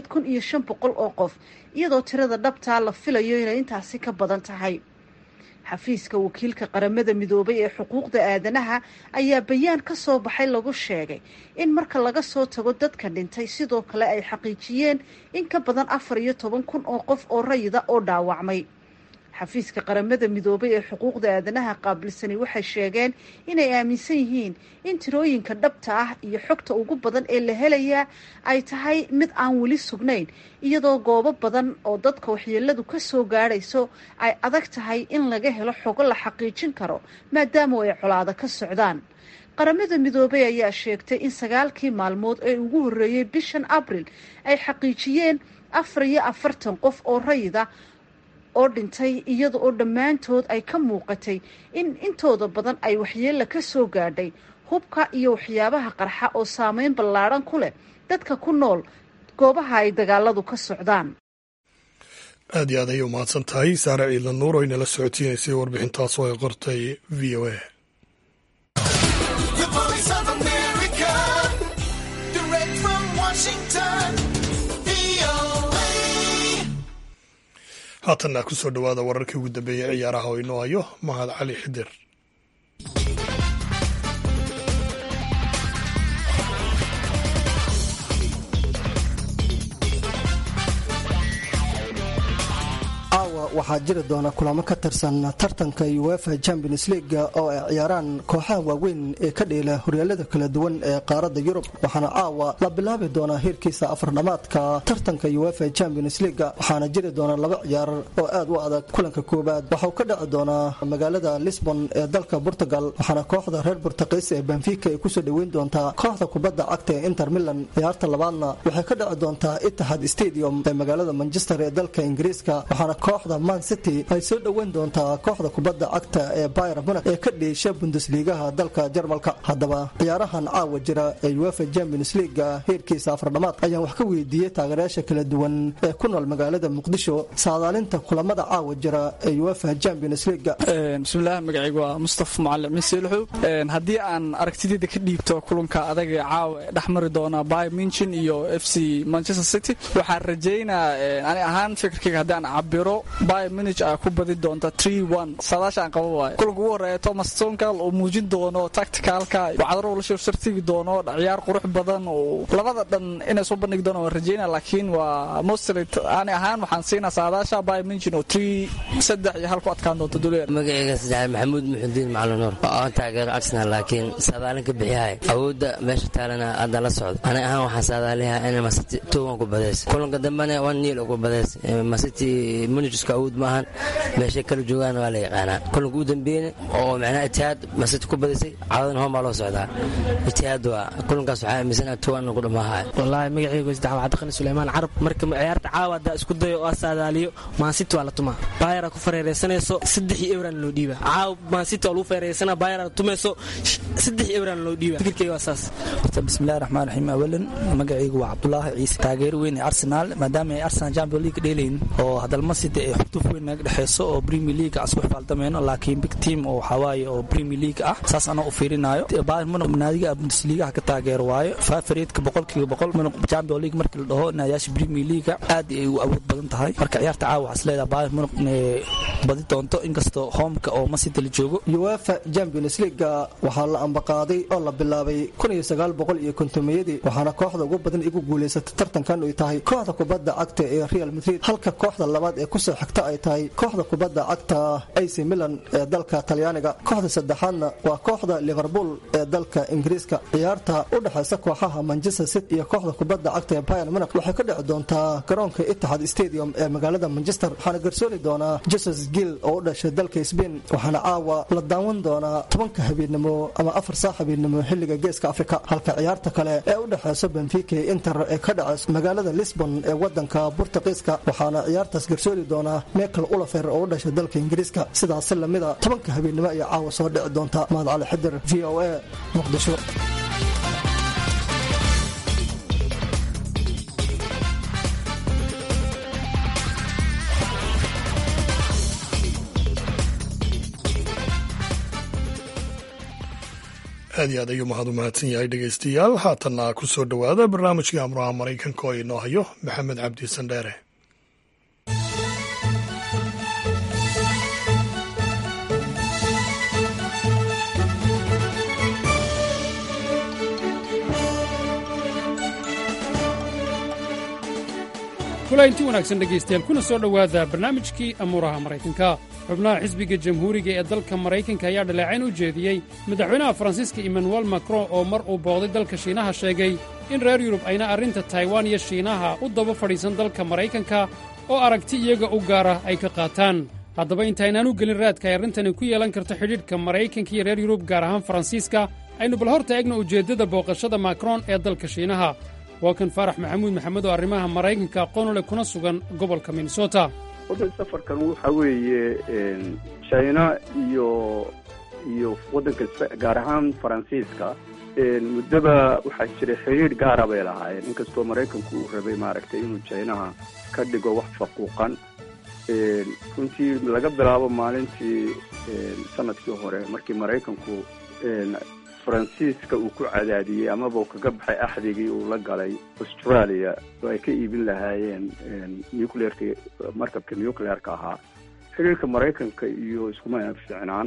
8,500 oo qof, iyadoo tirada dhabtaa la filayo inay intaasi ka badan tahay. xafiiska wakiilka qaramada midoobay ee xuquuqda aadanaha ayaa bayaan ka soo baxay lagu sheegay in marka laga soo tago dadka dhintay sidoo kale ay xaqiijiyeen in ka badan 14,000 oo qof oo rayida oo dhaawacmay. xafiiska qaramada midoobay ee xuquuqda aadanaha qaabilsani waxay sheegeen inay aaminsan yihiin in tirooyinka dhabta ah iyo xogta ugu badan ee la helayaa ay tahay mid aan weli sugnayn, iyadoo goobo badan oo dadka waxyeeladu ka soo gaadhayso ay adag tahay in laga helo xogo la xaqiijin karo maadaama ay colaado ka socdaan. qaramada midoobay ayaa sheegtay in 9 maalmood ee ugu horreeyay bishan Abriil ay xaqiijiyeen 44 qof oo rayida oo dhintay, iyada oo dhammaantood ay ka muuqatay in intooda badan ay waxyeello ka soo gaadhay hubka iyo waxyaabaha qarxa oo saameyn ballaadhan ku leh dadka ku nool goobaha ay dagaaladu ka socdaan. aad iyo aad ayay umahadsan tahay saare ciidla nuur oo inala socotiinaysay warbixintaas oo ay qortay v o a. haatanna ku soo dhowaada wararkii ugu dambeeyey ciyaaraha oo inoo hayo mahad cali xidir. waxaa jiri doona kulamo ka tirsan tartanka UEFA Champions League oo ay ciyaaraan kooxaha waaweyn ee ka dheela horyaalada kala duwan ee qaaradda Yurub waxaana caawa la bilaabi doona heerkiisa afardhamaadka tartanka UEFA Champions League waxaana jiri doona laba ciyaar oo aad u adag. kulanka koobaad waxa uu ka dhici doonaa magaalada Lisbon ee dalka Portugal waxaana kooxda reer Portuguese ee Benfica ay ku soo dhaweyn doontaa kooxda kubadda cagta ee Inter Milan. ciyaarta labaadna waxay ka dhici doontaa Etihad Stadium ee magaalada Manchester ee dalka Ingiriiska waxaana kooxda Man City ay soo dhaweyn doontaa kooxda kubadda cagta ee Bayern Munich ee ka dheesha Bundesliga dalka Jarmalka. haddaba ciyaarahan caawa jira ee UEFA Champions League heerkiisa afardhamaad ayaan wax ka weydiiyey taageerayaasha kala duwan ee ku nool magaalada Muqdisho saadaalinta kulamada caawa jira ee UEFA Champions League. bismillaah magacaygu waa Mustafa Macallim Masiilxu. haddii aan aragtidayda ka dhiibto kulanka adag ee caawa dhaxmari doona Bayern Munich iyo FC Manchester City waxaan rajeynaa ani ahaan fikirkayga haddaan cabiro Bayern Munich ay ku badi doonta 3-1 saadaashan qabo waay. kulanka ugu horeeya Thomas Tuchel oo muujin doono tacticalka wacdaro la shirtigi doono ciyaar qurux badan oo labada dhan inay soo bandhig doonaan rajeynaa laakiin waa mostly ani ahaan waxaan siinaa saadaasha Bayern Munich oo 3-3 ku adkaan doonto duleer. magacayga Sajaal Maxamuud Muxudiin Macalin Nuur oo taageero Arsenal laakiin saadaalin ka bixiyahay awoodda meesha taalana aad la socdo ani ahaan waxaan saadaaliyaa in Man City 2-1 ku badeys kulanka dambana 1-0 ku badeys Man City Munich awood maahan meesha kala joogaan waa la yaqaanaa. kulanka ugu dambeeyay oo macnaha Etihad Man City ku badisay caadan homa loo socdaa Etihad waa kulankaas waxaa aaminsanaa 2-1 ku dhamaahay. wallahi magacaygu Sajaal Cabdiqani Suleymaan Carab marka ciyaarta caawada isku dayo oo saadaaliyo Man City waa la tumaa Bayern ku fareereysanayso 3-0 loo dhiiba caaw Man City oo loo fareereysana Bayern tumayso 3-0 loo dhiiba fikirkayga waa saas. bismillaahir rahmaanir rahiim awalan magacaygu waa Cabdullaahi Ciise taageero weyn ee Arsenal maadaama ay Arsenal Champions League dheelayeen oo hadal Man City ay xutuf weyn naga dhaxayso oo Premier League asku xifaaldameeno laakiin big team oo xawaaye oo Premier League ah saas ana u fiirinayo Bayern Munich naadiga Bundesliga ka taageero waayo favoriteka 100% Munich Champions League markii la dhaho naadiyaasha Premier League aad ay u awood badan tahay marka ciyaarta caawa waxaa leedahay Bayern Munich inay badi doonto inkastoo home-ka oo Man City la joogo. UEFA Champions League waxaa la ambaqaaday oo la bilaabay 1950 waxaana kooxda ugu badan igu guuleysatay tartankan ay tahay kooxda kubadda cagta ee Real Madrid halka kooxda labaad ee ku soo xigta ay tahay kooxda kubadda cagta AC Milan ee dalka Talyaaniga. kooxda saddexaadna waa kooxda Liverpool ee dalka Ingiriiska. ciyaarta u dhaxaysa kooxaha Manchester City iyo kooxda kubadda cagta ee Bayern Munich waxay ka dhici doontaa garoonka Etihad Stadium ee magaalada Manchester waxaana garsoori doonaa Jesus Gil oo u dhashay dalka Spain waxaana caawa la daawan doonaa 10 habeenimo ama 4 saac habeenimo xilliga geeska Afrika halka ciyaarta kale ee u dhaxaysa Benfica iyo Inter ee ka dhacaysa magaalada Lisbon ee wadanka Portugiiska waxaana ciyaartaas garsoori doonaa Michael Oliver oo u dhashay dalka Ingiriiska. sidaas lamida 10 habeenimo ay caawa soo dhici doonta. Mahad Cali Xidir VOA Muqdisho. aad iyo aad ayuu mahad u mahadsan yahay dhegaystayaal. haatanna ku soo dhowaada barnaamijkii amuraha maraykanka oo inoo hayo maxamed cabdi sandheere. kulanti wanaagsan dhegaystayaal kuna soo dhowaada barnaamijkii amuuraha maraykanka. xubnaha xisbiga jamhuuriga ee dalka maraykanka ayaa dhaleecayn u jeediyey madaxweynaha faransiiska emmanuel macron oo mar uu booqday dalka shiinaha sheegay in reer yurub ayna arrinta taiwan iyo shiinaha u daba fadhiisan dalka maraykanka oo aragti iyaga u gaara ay ka qaataan. haddaba intaynaan u gelin raadka ay arrintani ku yeelan karto xidhiidhka maraykanka iyo reer yurub gaar ahaan faransiiska aynu bal horta eegna ujeeddada booqashada macron ee dalka shiinaha. waa kan faarax maxamuud maxamed oo arrimaha maraykanka aqoon u leh kuna sugan gobolka minnesota. safarkan waxa weeye china iyo iyo waddanka gaar ahaan faransiiska muddaba waxaa jiray xiriir gaara bay lahaayeen, inkastoo maraykanku uu rabay maaragtay inuu Chinaha ka dhigo wax faquuqan. runtii laga bilaabo maalintii sanadkii hore markii maraykanku faransiiska uu ku cadaadiyey amaba uu kaga baxay axdigii uu la galay Australia oo ay ka iibin lahaayeen nuclearka markabka nuclearka ahaa, xiriirka maraykanka iyo iskuma fiicnaan.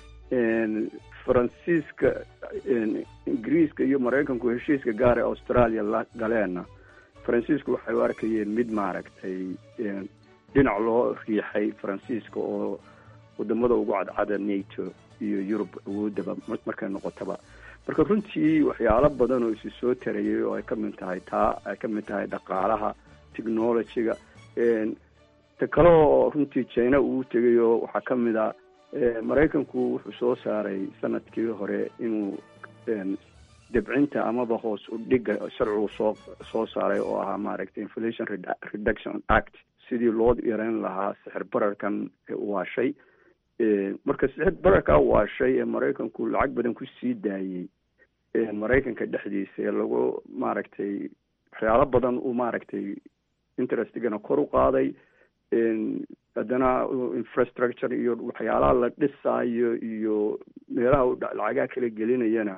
faransiiska ingiriiska iyo maraykanku heshiiska gaar ee Australia la galeenna faransiisku waxay u arkayeen mid maaragtay dhinac loo riixay faransiiska oo wadamada ugu cadcada NATO iyo Yurub awoodaba markay noqotaba. marka runtii waxyaalo badan oo isu soo tarayay oo ay ka mid tahay dhaqaalaha, technology-ga, ta kale oo runtii China uu tegay oo waxaa ka mid ah maraykanku wuxuu soo saaray sanadkii hore inuu debcinta amaba hoos u dhiga sharcigu soo saaray oo ahaa maaragtay Inflation Reduction Act, sidii loo yareyn lahaa sixir bararkan waashay. marka sixir bararka waashay ee maraykanku lacag badan ku sii daayay maraykanka dhexdiisa ee lagu maaragtay waxyaalo badan uu maaragtay interest-gana kor u qaaday, haddana infrastructure iyo waxyaalaha la dhisaayo iyo meelaha uu lacagaha kala gelinayana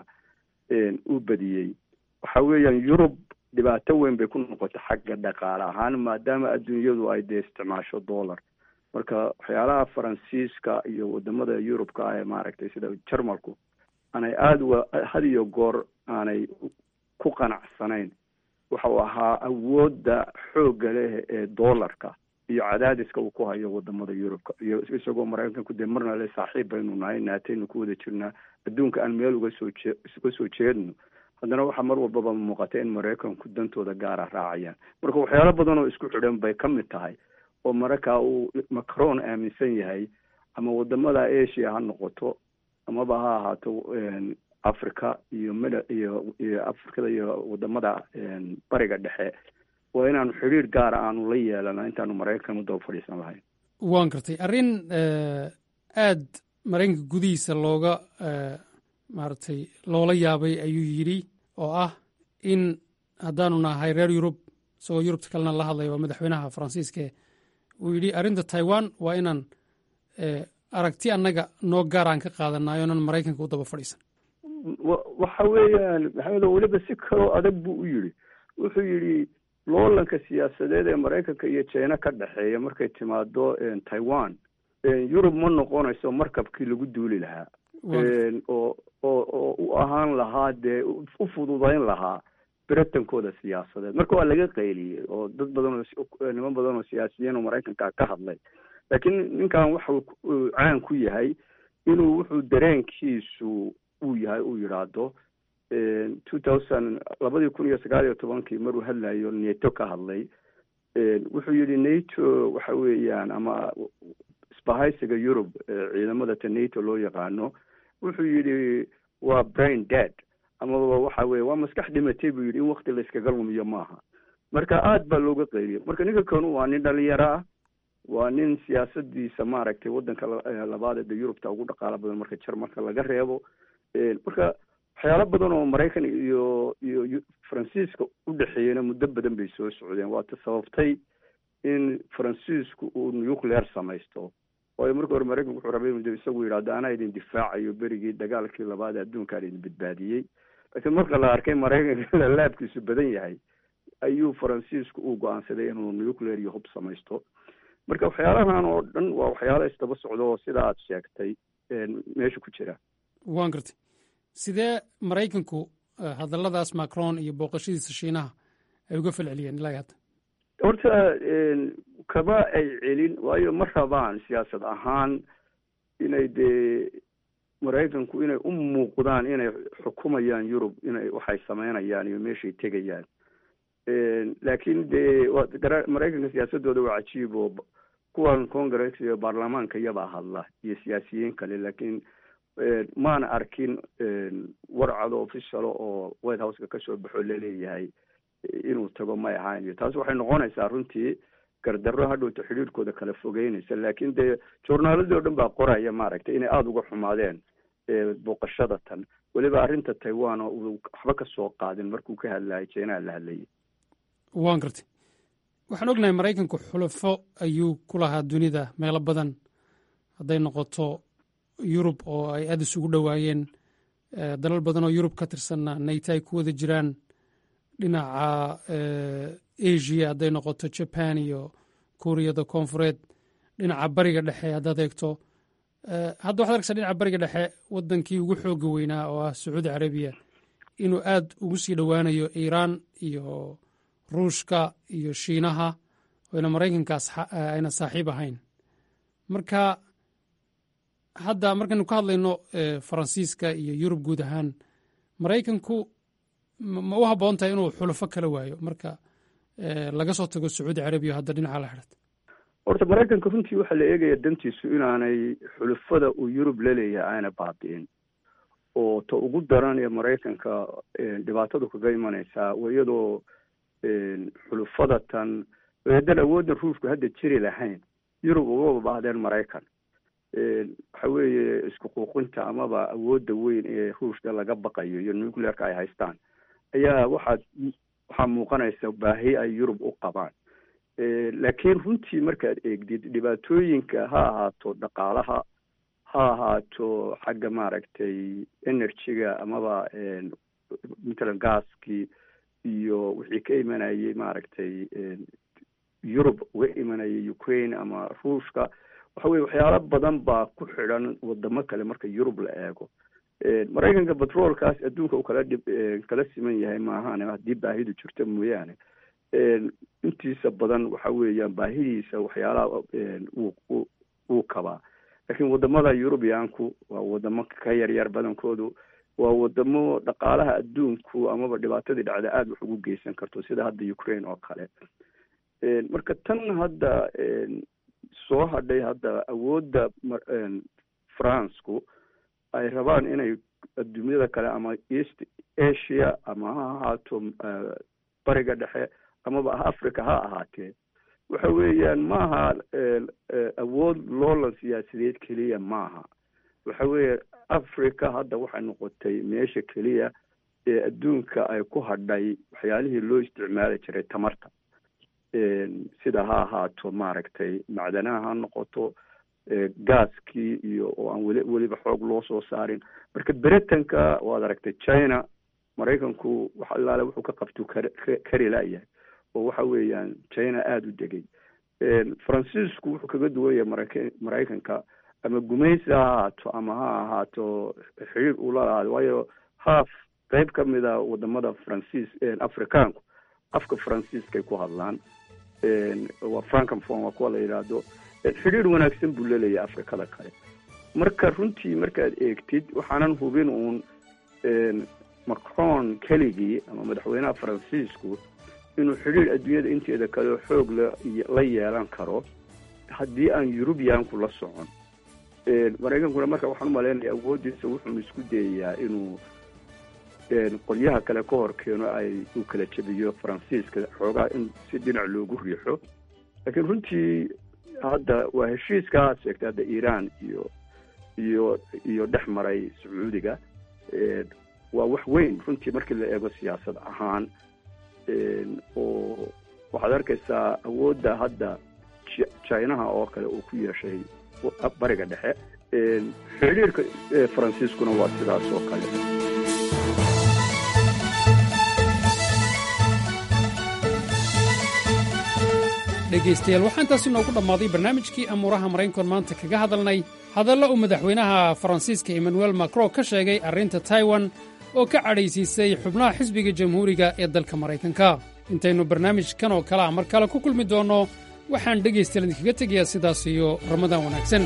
uu badiyey. waxa weeyaan Yurub dhibaato weyn bay ku noqotay xagga dhaqaale ahaan maadaama adduunyadu ay dee isticmaasho dollar. marka waxyaalaha faransiiska iyo wadamada Yurubka ah ee maaragtay sida Jarmalku aanay had iyo goor aanay ku qanacsanayn waxa uu ahaa awoodda xoogga leh ee dollarka iyo cadaadiska uu ku hayo wadamada Yurubka, iyo isagoo maraykanku dee marna le saaxiib baynu nahay, naataynu ku wada jirnaa, adduunka aan meel uga soo jeedno, haddana waxaa mar walbaba muuqata in maraykanku dantooda gaara raacayaan. marka waxyaalo badan oo isku xidhan bay ka mid tahay oo markaa uu Macron aaminsan yahay, ama wadamada Asia ha noqoto amaba ha ahaato Africa iyo Afrikada iyo wadamada bariga dhexe, waa inaanu xiriir gaara aanu la yeelana intaanu maraykan u daba fadhiisan lahayn. waan gartay arrin aad maraykanka gudihiisa looga maaragtay loola yaabay ayuu yidhi oo ah in haddaanu nahay reer Yurub, isagoo Yurubta kalena la hadlaya waa madaxweynaha Faransiiska, uu yidhi arrinta Taiwan waa inaan aragti annaga noo gaaraan ka qaadanayo inaan maraykanka u daba fadhiisan. waxa weeyaan maxamedo weliba si kaloo adag buu u yidhi. wuxuu yidhi loolanka siyaasadeed ee maraykanka iyo China ka dhexeeya markay timaado Taiwan, Yurub ma noqonayso markabkii lagu duuli lahaa oo u ahaan lahaa dee u fududayn lahaa baritankooda siyaasadeed. marka waa laga qayliyey oo dad badan oo niman badan oo siyaasiyiin oo maraykanka ka hadlay, laakiin ninkan waxa uu caan ku yahay inuu wuxuu dareenkiisu uu yahay uu yidhaahdo 2019 maruu hadlayo NATO ka hadlay, wuxuu yidhi NATO waxa weeyaan ama isbahaysiga Yurub ciidamada NATO loo yaqaano, wuxuu yidhi waa brain dead ama waxa weeye waa maskax dhimatay buu yidhi, in waqti la iskaga lumiyo maaha. marka aad baa looga qayliyay. marka ninka kanu waa nin dhalinyaro ah, waa nin siyaasadiisa maaragtay wadanka labaad ee Yurubta ugu dhaqaala badan marka Jarmalka laga reebo. marka waxyaalo badan oo Maraykan iyo Faransiiska u dhaxeeyna muddo badan bay soo socdeen, waa sababtay in Faransiisku uu nuclear samaysto. oo markii hore Maraykanku wuxuu rabay inuu isagu yiraahdo ana idin difaacayo berigii dagaalkii labaad ee adduunka idin badbaadiyey, laakiin marka la arkay Maraykanka laabkiisu badan yahay ayuu Faransiisku u go'aansaday inuu nuclear iyo hub samaysto. marka waxyaalahan oo dhan waa waxyaalo isdaba socdo oo sida aad sheegtay meesha ku jira. waan gartay sidee Maraykanku hadalladaas Macron iyo booqashadiisa Shiinaha ay uga falceliyeen ilaa hadda? horta kaba ay celin waayo ma rabaan siyaasad ahaan inay dee Maraykanku inay u muuqdaan inay xukumayaan Yurub, inay waxay sameynayaan iyo meeshay tegayaan. laakiin dee Maraykanka siyaasadooda waa cajiib oo kuwan Congress iyo baarlamaanka iyaba hadla iyo siyaasiyiin kale, laakiin maana arkin warcado official oo White House ka soo baxo leeyahay inuu tago ma ahaan. iyo taas waxay noqonaysaa runtii gardarro hadhowta xiriirkooda kala fogeynaysa. laakiin dee joornaaladii oo dhan baa qoraya maaragtay inay aada uga xumaadeen booqashada tan weliba arrinta taiwan oo uu waxba ka soo qaadin markuu ka hadlayay china la hadlayay. waan gartay. waxaan ognahay maraykanku xulafo ayuu ku lahaa dunida meelo badan, hadday noqoto yurub oo ay aad isugu dhowaayeen, dalal badan oo yurub ka tirsanna nayta ay ku wada jiraan, dhinaca asia hadday noqoto jaban iyo kuuriyada koonfureed, dhinaca bariga dhexe haddaad eegto. hadda waxaad arkaysaa dhinaca bariga dhexe wadankii ugu xooga weynaa oo ah sacuudi carabiya inuu aad ugu sii dhowaanayo iiraan iyo ruushka iyo shiinaha oyna maraykankaas ayna saaxiib ahayn. marka hadda markaynu ka hadlayno faransiiska iyo yurub guud ahaan, maraykanku ma u habboon tahay inuu xulafo kala waayo marka laga soo tago sacuudi carabiya hadda dhinaca la xidhat? horta maraykanka runtii waxaa la eegaya dantiisu inaanay xulafada uu yurub laleeyahay aana baabi'in, oo ta ugu daran ee maraykanka dhibaatadu kaga imanaysaa iyadoo xulafada tan haddaan awoodda ruushku hadda jiri lahayn yurub ugaba baahdeen maraykan. waxa weeye isku quuqinta amaba awoodda weyn ee ruushka laga baqayo iyo nuclearka ay haystaan ayaa waxaa muuqanaysa baahi ay yurub u qabaan. laakiin runtii markaad eegdid dhibaatooyinka ha ahaato dhaqaalaha, ha ahaato xagga maaragtay energyga amaba matalan gaaskii iyo wixii ka imanayay maaragtay yurub uga imanayay ukraine ama ruushka, waxa weye waxyaalo badan baa ku xidhan wadamo kale marka yurub la eego. maraykanka batroolkaas adduunka uu kala siman yahay maahan haddii baahidu jirto mooyaane, intiisa badan waxa weeyaan baahidiisa waxyaalaha uu kabaa. laakiin wadamada yurubiyaanku waa wadamo ka yaryar badankoodu, waa wadamo dhaqaalaha adduunku amaba dhibaatadii dhacda aada wax ugu geysan karto sida hadda ukraine oo kale. marka tan hadda soo hadhay hadda awoodda franceku ay rabaan inay adduunyada kale ama east asia ama ha ahaato bariga dhexe amaba africa ha ahaatee, waxa weeyaan maaha awood loolan siyaasadeed keliya maaha. waxa weeye africa hadda waxay noqotay meesha keliya ee adduunka ay ku hadhay waxyaalihii loo isticmaali jiray tamarta, sida ha ahaato maaragtay macdanaha ha noqoto, gaaskii iyo oo aan weliba xoog loo soo saarin. marka britanka waad aragtay china, maraykanku wax allaale wuxuu ka qabtuu kari laayahay oo waxa weeyaan china aada u degay. faransiisku wuxuu kaga duwan yahay maraykanka, ama gumaysi ha ahaato ama ha ahaato xiriir ula lahaado, waayo haaf qayb ka mida wadamada afrikaanku afka faransiiskay ku hadlaan, waa francophone waa kuwa la yidhaahdo. xiriir wanaagsan buu leleeyahay afrikada kale. marka runtii markaad eegtid waxaanan hubin uun macron keligii ama madaxweynaha faransiisku inuu xiriir adduunyada inteeda kale xoog la yeelan karo haddii aan yurubiyaanku la socon. maraykankuna marka waxaan umaleynaya awoodiisa wuxuuna isku dayayaa inuu qolyaha kale ka hor keeno uu kala jebiyo faransiiska xoogaa in si dhinac loogu riixo. laakiin runtii hadda waa heshiiska aad sheegtay hadda iiraan iyo dhex maray sacuudiga, waa wax weyn runtii markii la eego siyaasad ahaan, oo waxaad arkaysaa awoodda hadda chinaha oo kale uu ku yeeshay bariga dhexe. xiriirka faransiiskuna waa sidaas oo kale. dhegaystayaal waxaa intaasi noogu dhammaaday barnaamijkii amuuraha maraykankoon maanta kaga hadalnay hadallo uu madaxweynaha faransiiska emmanuel macron ka sheegay arrinta taiwan oo ka cadhaysiisay xubnaha xisbiga jamhuuriga ee dalka maraykanka. intaynu barnaamijkan oo kale ah mar kale ku kulmi doonno, waxaan dhegaystayaal idinkaga tegayaa sidaas iyo ramadaan wanaagsan.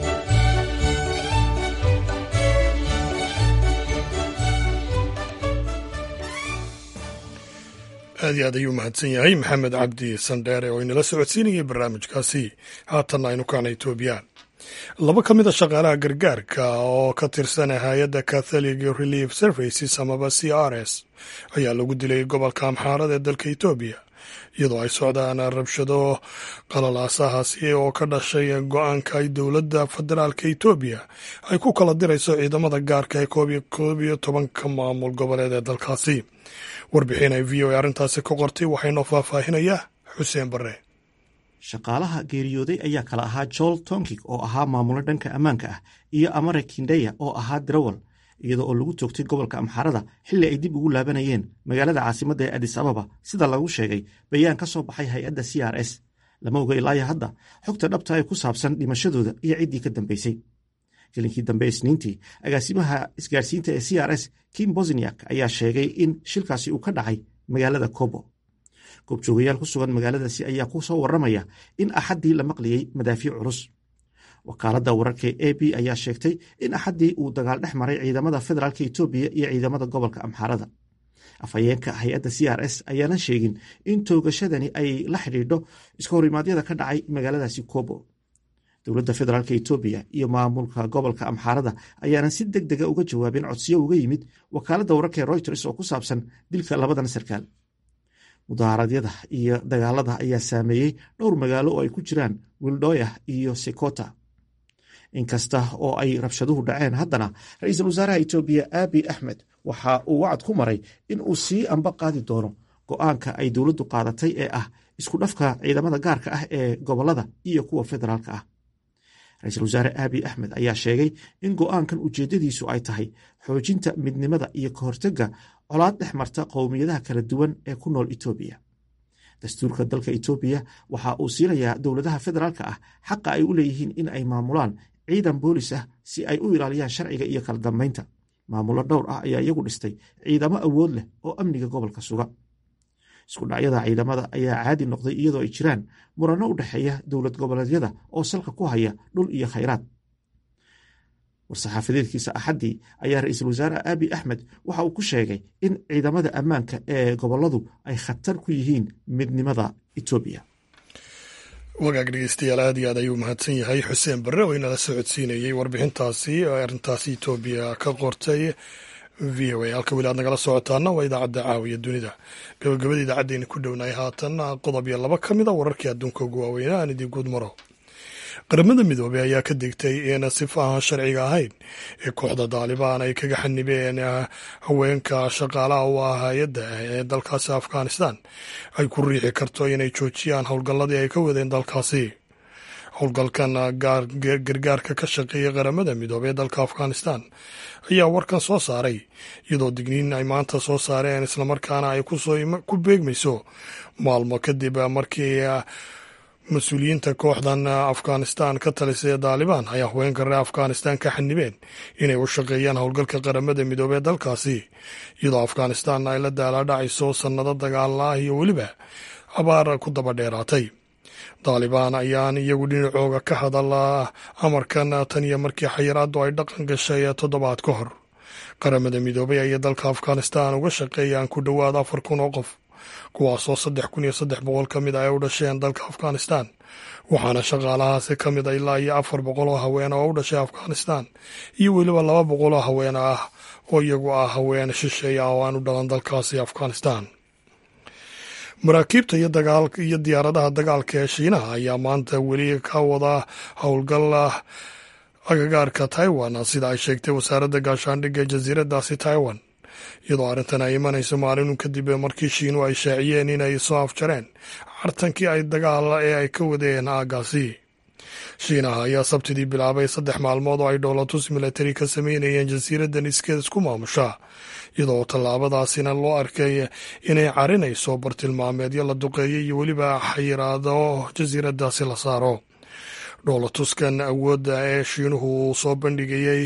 aad iyo aad ayuu mahadsan yahay maxamed cabdi sandheere oo inala socodsiinayay barnaamijkaasi. haatanna aynu kaana etoobiya. laba ka mid a shaqaalaha gargaarka oo ka tirsan hay-adda catholic relief services amaba c r s ayaa lagu dilay gobolka amxaarada ee dalka etoobiya iyadoo ay socdaan rabshado qalalaasahaasi oo ka dhashay go-aanka ay dowladda federaalka etoobiya ay ku kala dirayso ciidamada gaarka ee 11 maamul goboleed ee dalkaasi. warbixin ay v o a arrintaasi ka qortay waxay noo faahfaahinayaa xuseen barre. shaqaalaha geeriyooday ayaa kala ahaa joel tonkig oo ahaa maamulo dhanka ammaanka ah iyo amare kindeya oo ahaa darawal, iyadoo oo lagu toogtay gobolka amxaarada xilli ay dib ugu laabanayeen magaalada caasimadda ee adis ababa, sida lagu sheegay bayaan ka soo baxay hay-adda CRS. lama oga ilaayo hadda xogta dhabta ee ku saabsan dhimashadooda iyo ciddii ka dambaysay. gelinkii dambe isniintii, agaasimaha isgaarsiinta ee CRS Kim Bosniak ayaa sheegay in shilkaasi uu ka dhacay magaalada Kobo. goobjoogayaal ku sugan magaaladaasi ayaa ku soo warramaya in axaddii la maqliyey madaafiic culus. wakaaladda wararka ee AP ayaa sheegtay in axaddii uu dagaal dhex maray ciidamada federaalka Itoobiya iyo ciidamada gobolka amxaarada. afhayeenka hay-adda CRS ayaana sheegin in toogashadani ay la xidhiidho iska horimaadyada ka dhacay magaaladaasi Kobo. dowladda federaalka Itoobiya iyo maamulka gobolka amxaarada ayaana si deg dega uga jawaabeen codsiyo uga yimid wakaaladda wararka ee Reuters oo ku saabsan dilka labadan sarkaal. mudaharaadyada iyo dagaalada ayaa saameeyey dhowr magaalo oo ay ku jiraan wildoya iyo sekota. inkasta oo ay rabshaduhu dhaceen, haddana ra-iisul wasaaraha Itoobiya Abiy Ahmed waxa uu wacad ku maray in uu sii amba qaadi doono go-aanka ay dowladdu qaadatay ee ah isku dhafka ciidamada gaarka ah ee gobolada iyo kuwa federaalka ah. ra-iisul wasaare Abiy Ahmed ayaa sheegay in go-aankan ujeeddadiisu ay tahay xoojinta midnimada iyo ka hortagga colaad dhex marta qowmiyadaha kala duwan ee ku nool Itoobiya. dastuurka dalka Itoobiya waxa uu siinayaa dowladaha federaalka ah xaqa ay u leeyihiin in ay maamulaan ciidan boolis ah si ay u ilaaliyaan sharciga iyo kala dambeynta. maamulo dhowr ah ayaa iyagu dhistay ciidamo awood leh oo amniga gobolka suga. isku dhacyada ciidamada ayaa caadi noqday iyadoo ay jiraan muranno u dhexeeya dowlad goboleedyada oo salka ku haya dhul iyo khayraad. war-saxaafadeedkiisa axaddii ayaa ra-iisul wasaare Abiy Ahmed waxa uu ku sheegay in ciidamada ammaanka ee goboladu ay khatar ku yihiin midnimada Itoobiya. wagaag dhegeystayaal, aad iyo aad ayuu mahadsan yahay xuseen barre oo inala socodsiinayey warbixintaasi oo arrintaasi Itoobiya ka qortay v o a. halka weli aad nagala socotaana waa idaacadda caawiya dunida. gabagabada idaacaddeyna ku dhownaay haatan qodob iyo laba ka mid a wararkii adduunka ugu waaweynaa aan idin guud maro. qaramada midoobey ayaa ka digtay in sif aan sharciga ahayn ee kooxda daalibaan ay kaga xanibeen haweenka shaqaalaha u ah hay-adda ee dalkaasi Afghanistan ay ku riixi karto inay joojiyaan howlgalladii ay ka wadeen dalkaasi. howlgalkan gargaarka ka shaqeeya qaramada midoobey ee dalka Afghanistan ayaa warkan soo saaray iyadoo digniin ay maanta soo saareen islamarkaana ay ku beegmayso maalmo kadib markii mas-uuliyiinta kooxdan Afghanistan ka talisay ee Daalibaan ayaa haweenka reer Afghanistan ka xanibeen inay u shaqeeyaan howlgalka qaramada midoobey ee dalkaasi, iyadoo Afghanistan ay la daalaadhacayso sannado dagaal ah iyo weliba abaar ku daba dheeraatay. Daalibaan ayaan iyagu dhinacooga ka hadala amarkan tan iyo markii xayiraaddu ay dhaqan gashay toddobaad ka hor. qaramada midoobey ayaa dalka Afghanistan uga shaqeeyaan ku dhowaad 4,000 oo qof, kuwaasoo 3,300 ka mid ah ay u dhasheen dalka Afghanistan, waxaana shaqaalahaasi ka mid a ilaa iyo 400 oo haween oo u dhashay Afghanistan iyo weliba 200 oo haween ah oo iyagu ah haween shisheeya oo aan u dhalan dalkaasi Afghanistan. maraakiibta iyo diyaaradaha dagaalka ee Shiinaha ayaa maanta weli ka wada howlgal agagaarka Taiwan, sida ay sheegtay wasaaradda gaashaandhigga ee jasiiradaasi Taiwan, iyadoo arrintan ay imanayso maalin kadib markii Shiinu ay shaaciyeen inay soo afjareen cartankii ay dagaal ee ay ka wadeen aagaasi. Shiinaha ayaa sabtidii bilaabay 3 maalmood oo ay dhoolatus milatari ka sameynayeen jasiiraddan iskeed isku maamusha, iyadoo tallaabadaasina loo arkay inay carinayso bartilmaameedyo la duqeeyey iyo weliba xayiraado jasiiraddaasi la saaro. dhoolatuskan awoodda ee Shiinuhu uu soo bandhigayey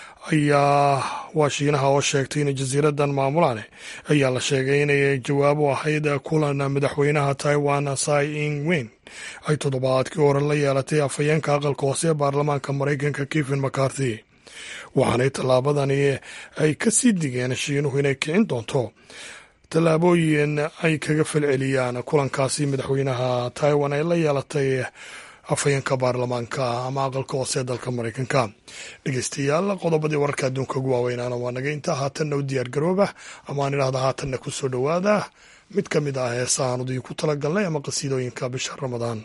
waa Shiinaha oo sheegtay in jasiiraddan maamulaan ayaa la sheegay inay jawaab u ahayd kulan madaxweynaha Taiwan Tsai Ing-wen ay toddobaadkii hore la yeelatay afhayeenka aqalka hoose ee baarlamaanka Maraykanka Kevin McCarthy, waxaanay tallaabadani ay ka sii digeen Shiinuhu inay kicin doonto tallaabooyin ay kaga falceliyaan kulankaasi madaxweynaha Taiwan ay la yeelatay afhayeenka baarlamaanka ama aqalka hoose ee dalka maraykanka. dhegeystayaal, qodobadii wararka adduunka ugu waaweynaana waa naga intaa. haatanna u diyaar garooba ama aan idhaahda haatanna ku soo dhowaada mid ka mid ah heesahaan idinku talagalnay ama qasiidooyinka bisha ramadaan.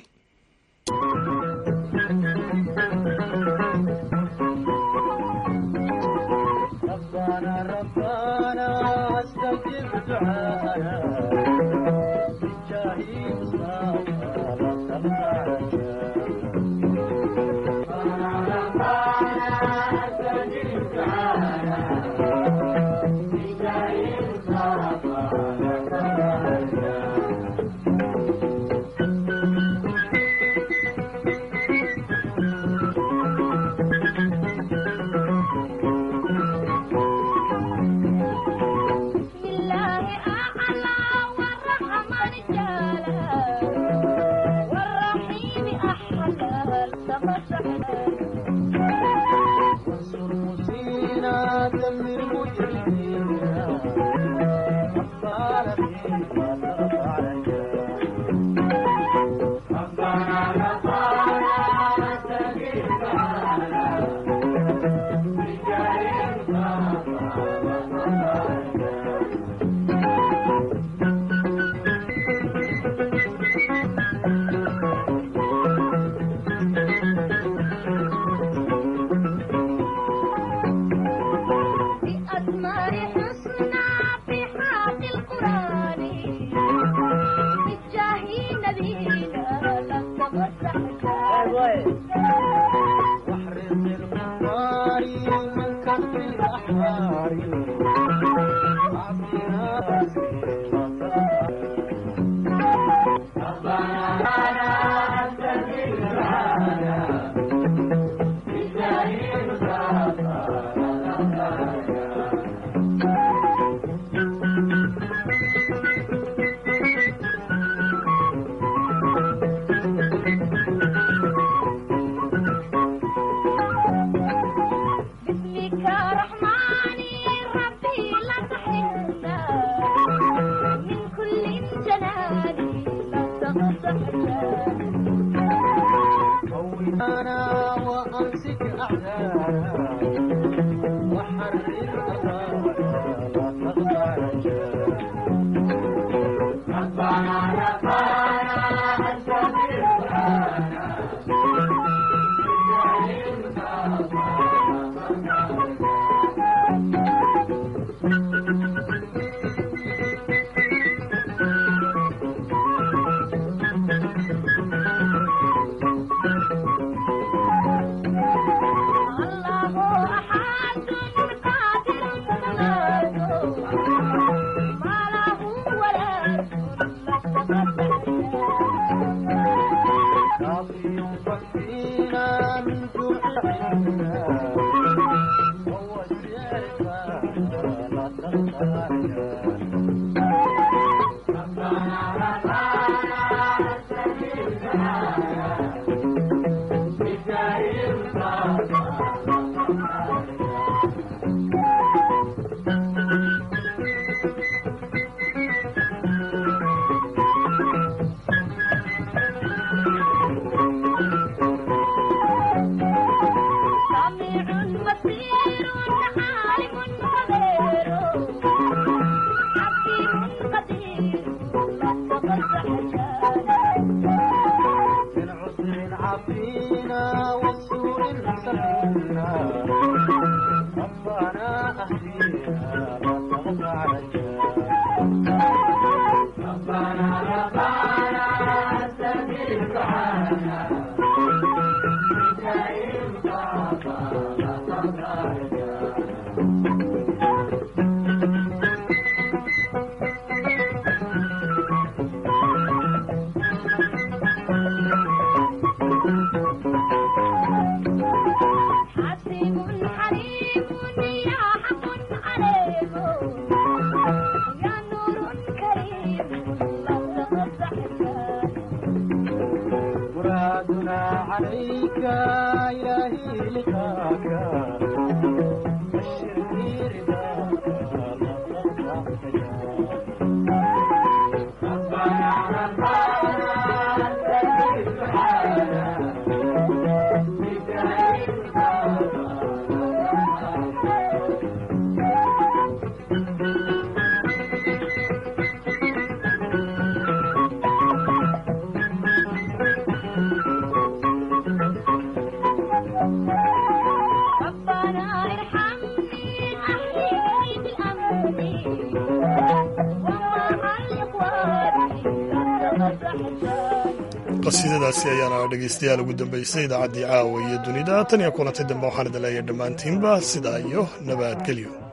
qasiidadaasi ayaana dhegaystayaal ugu dambaysay idaacaddii caawa iyo dunida tan iyo kulantay dambe waxaan idin leeyahay dhammaantiinba sidaa iyo nabadgelyo.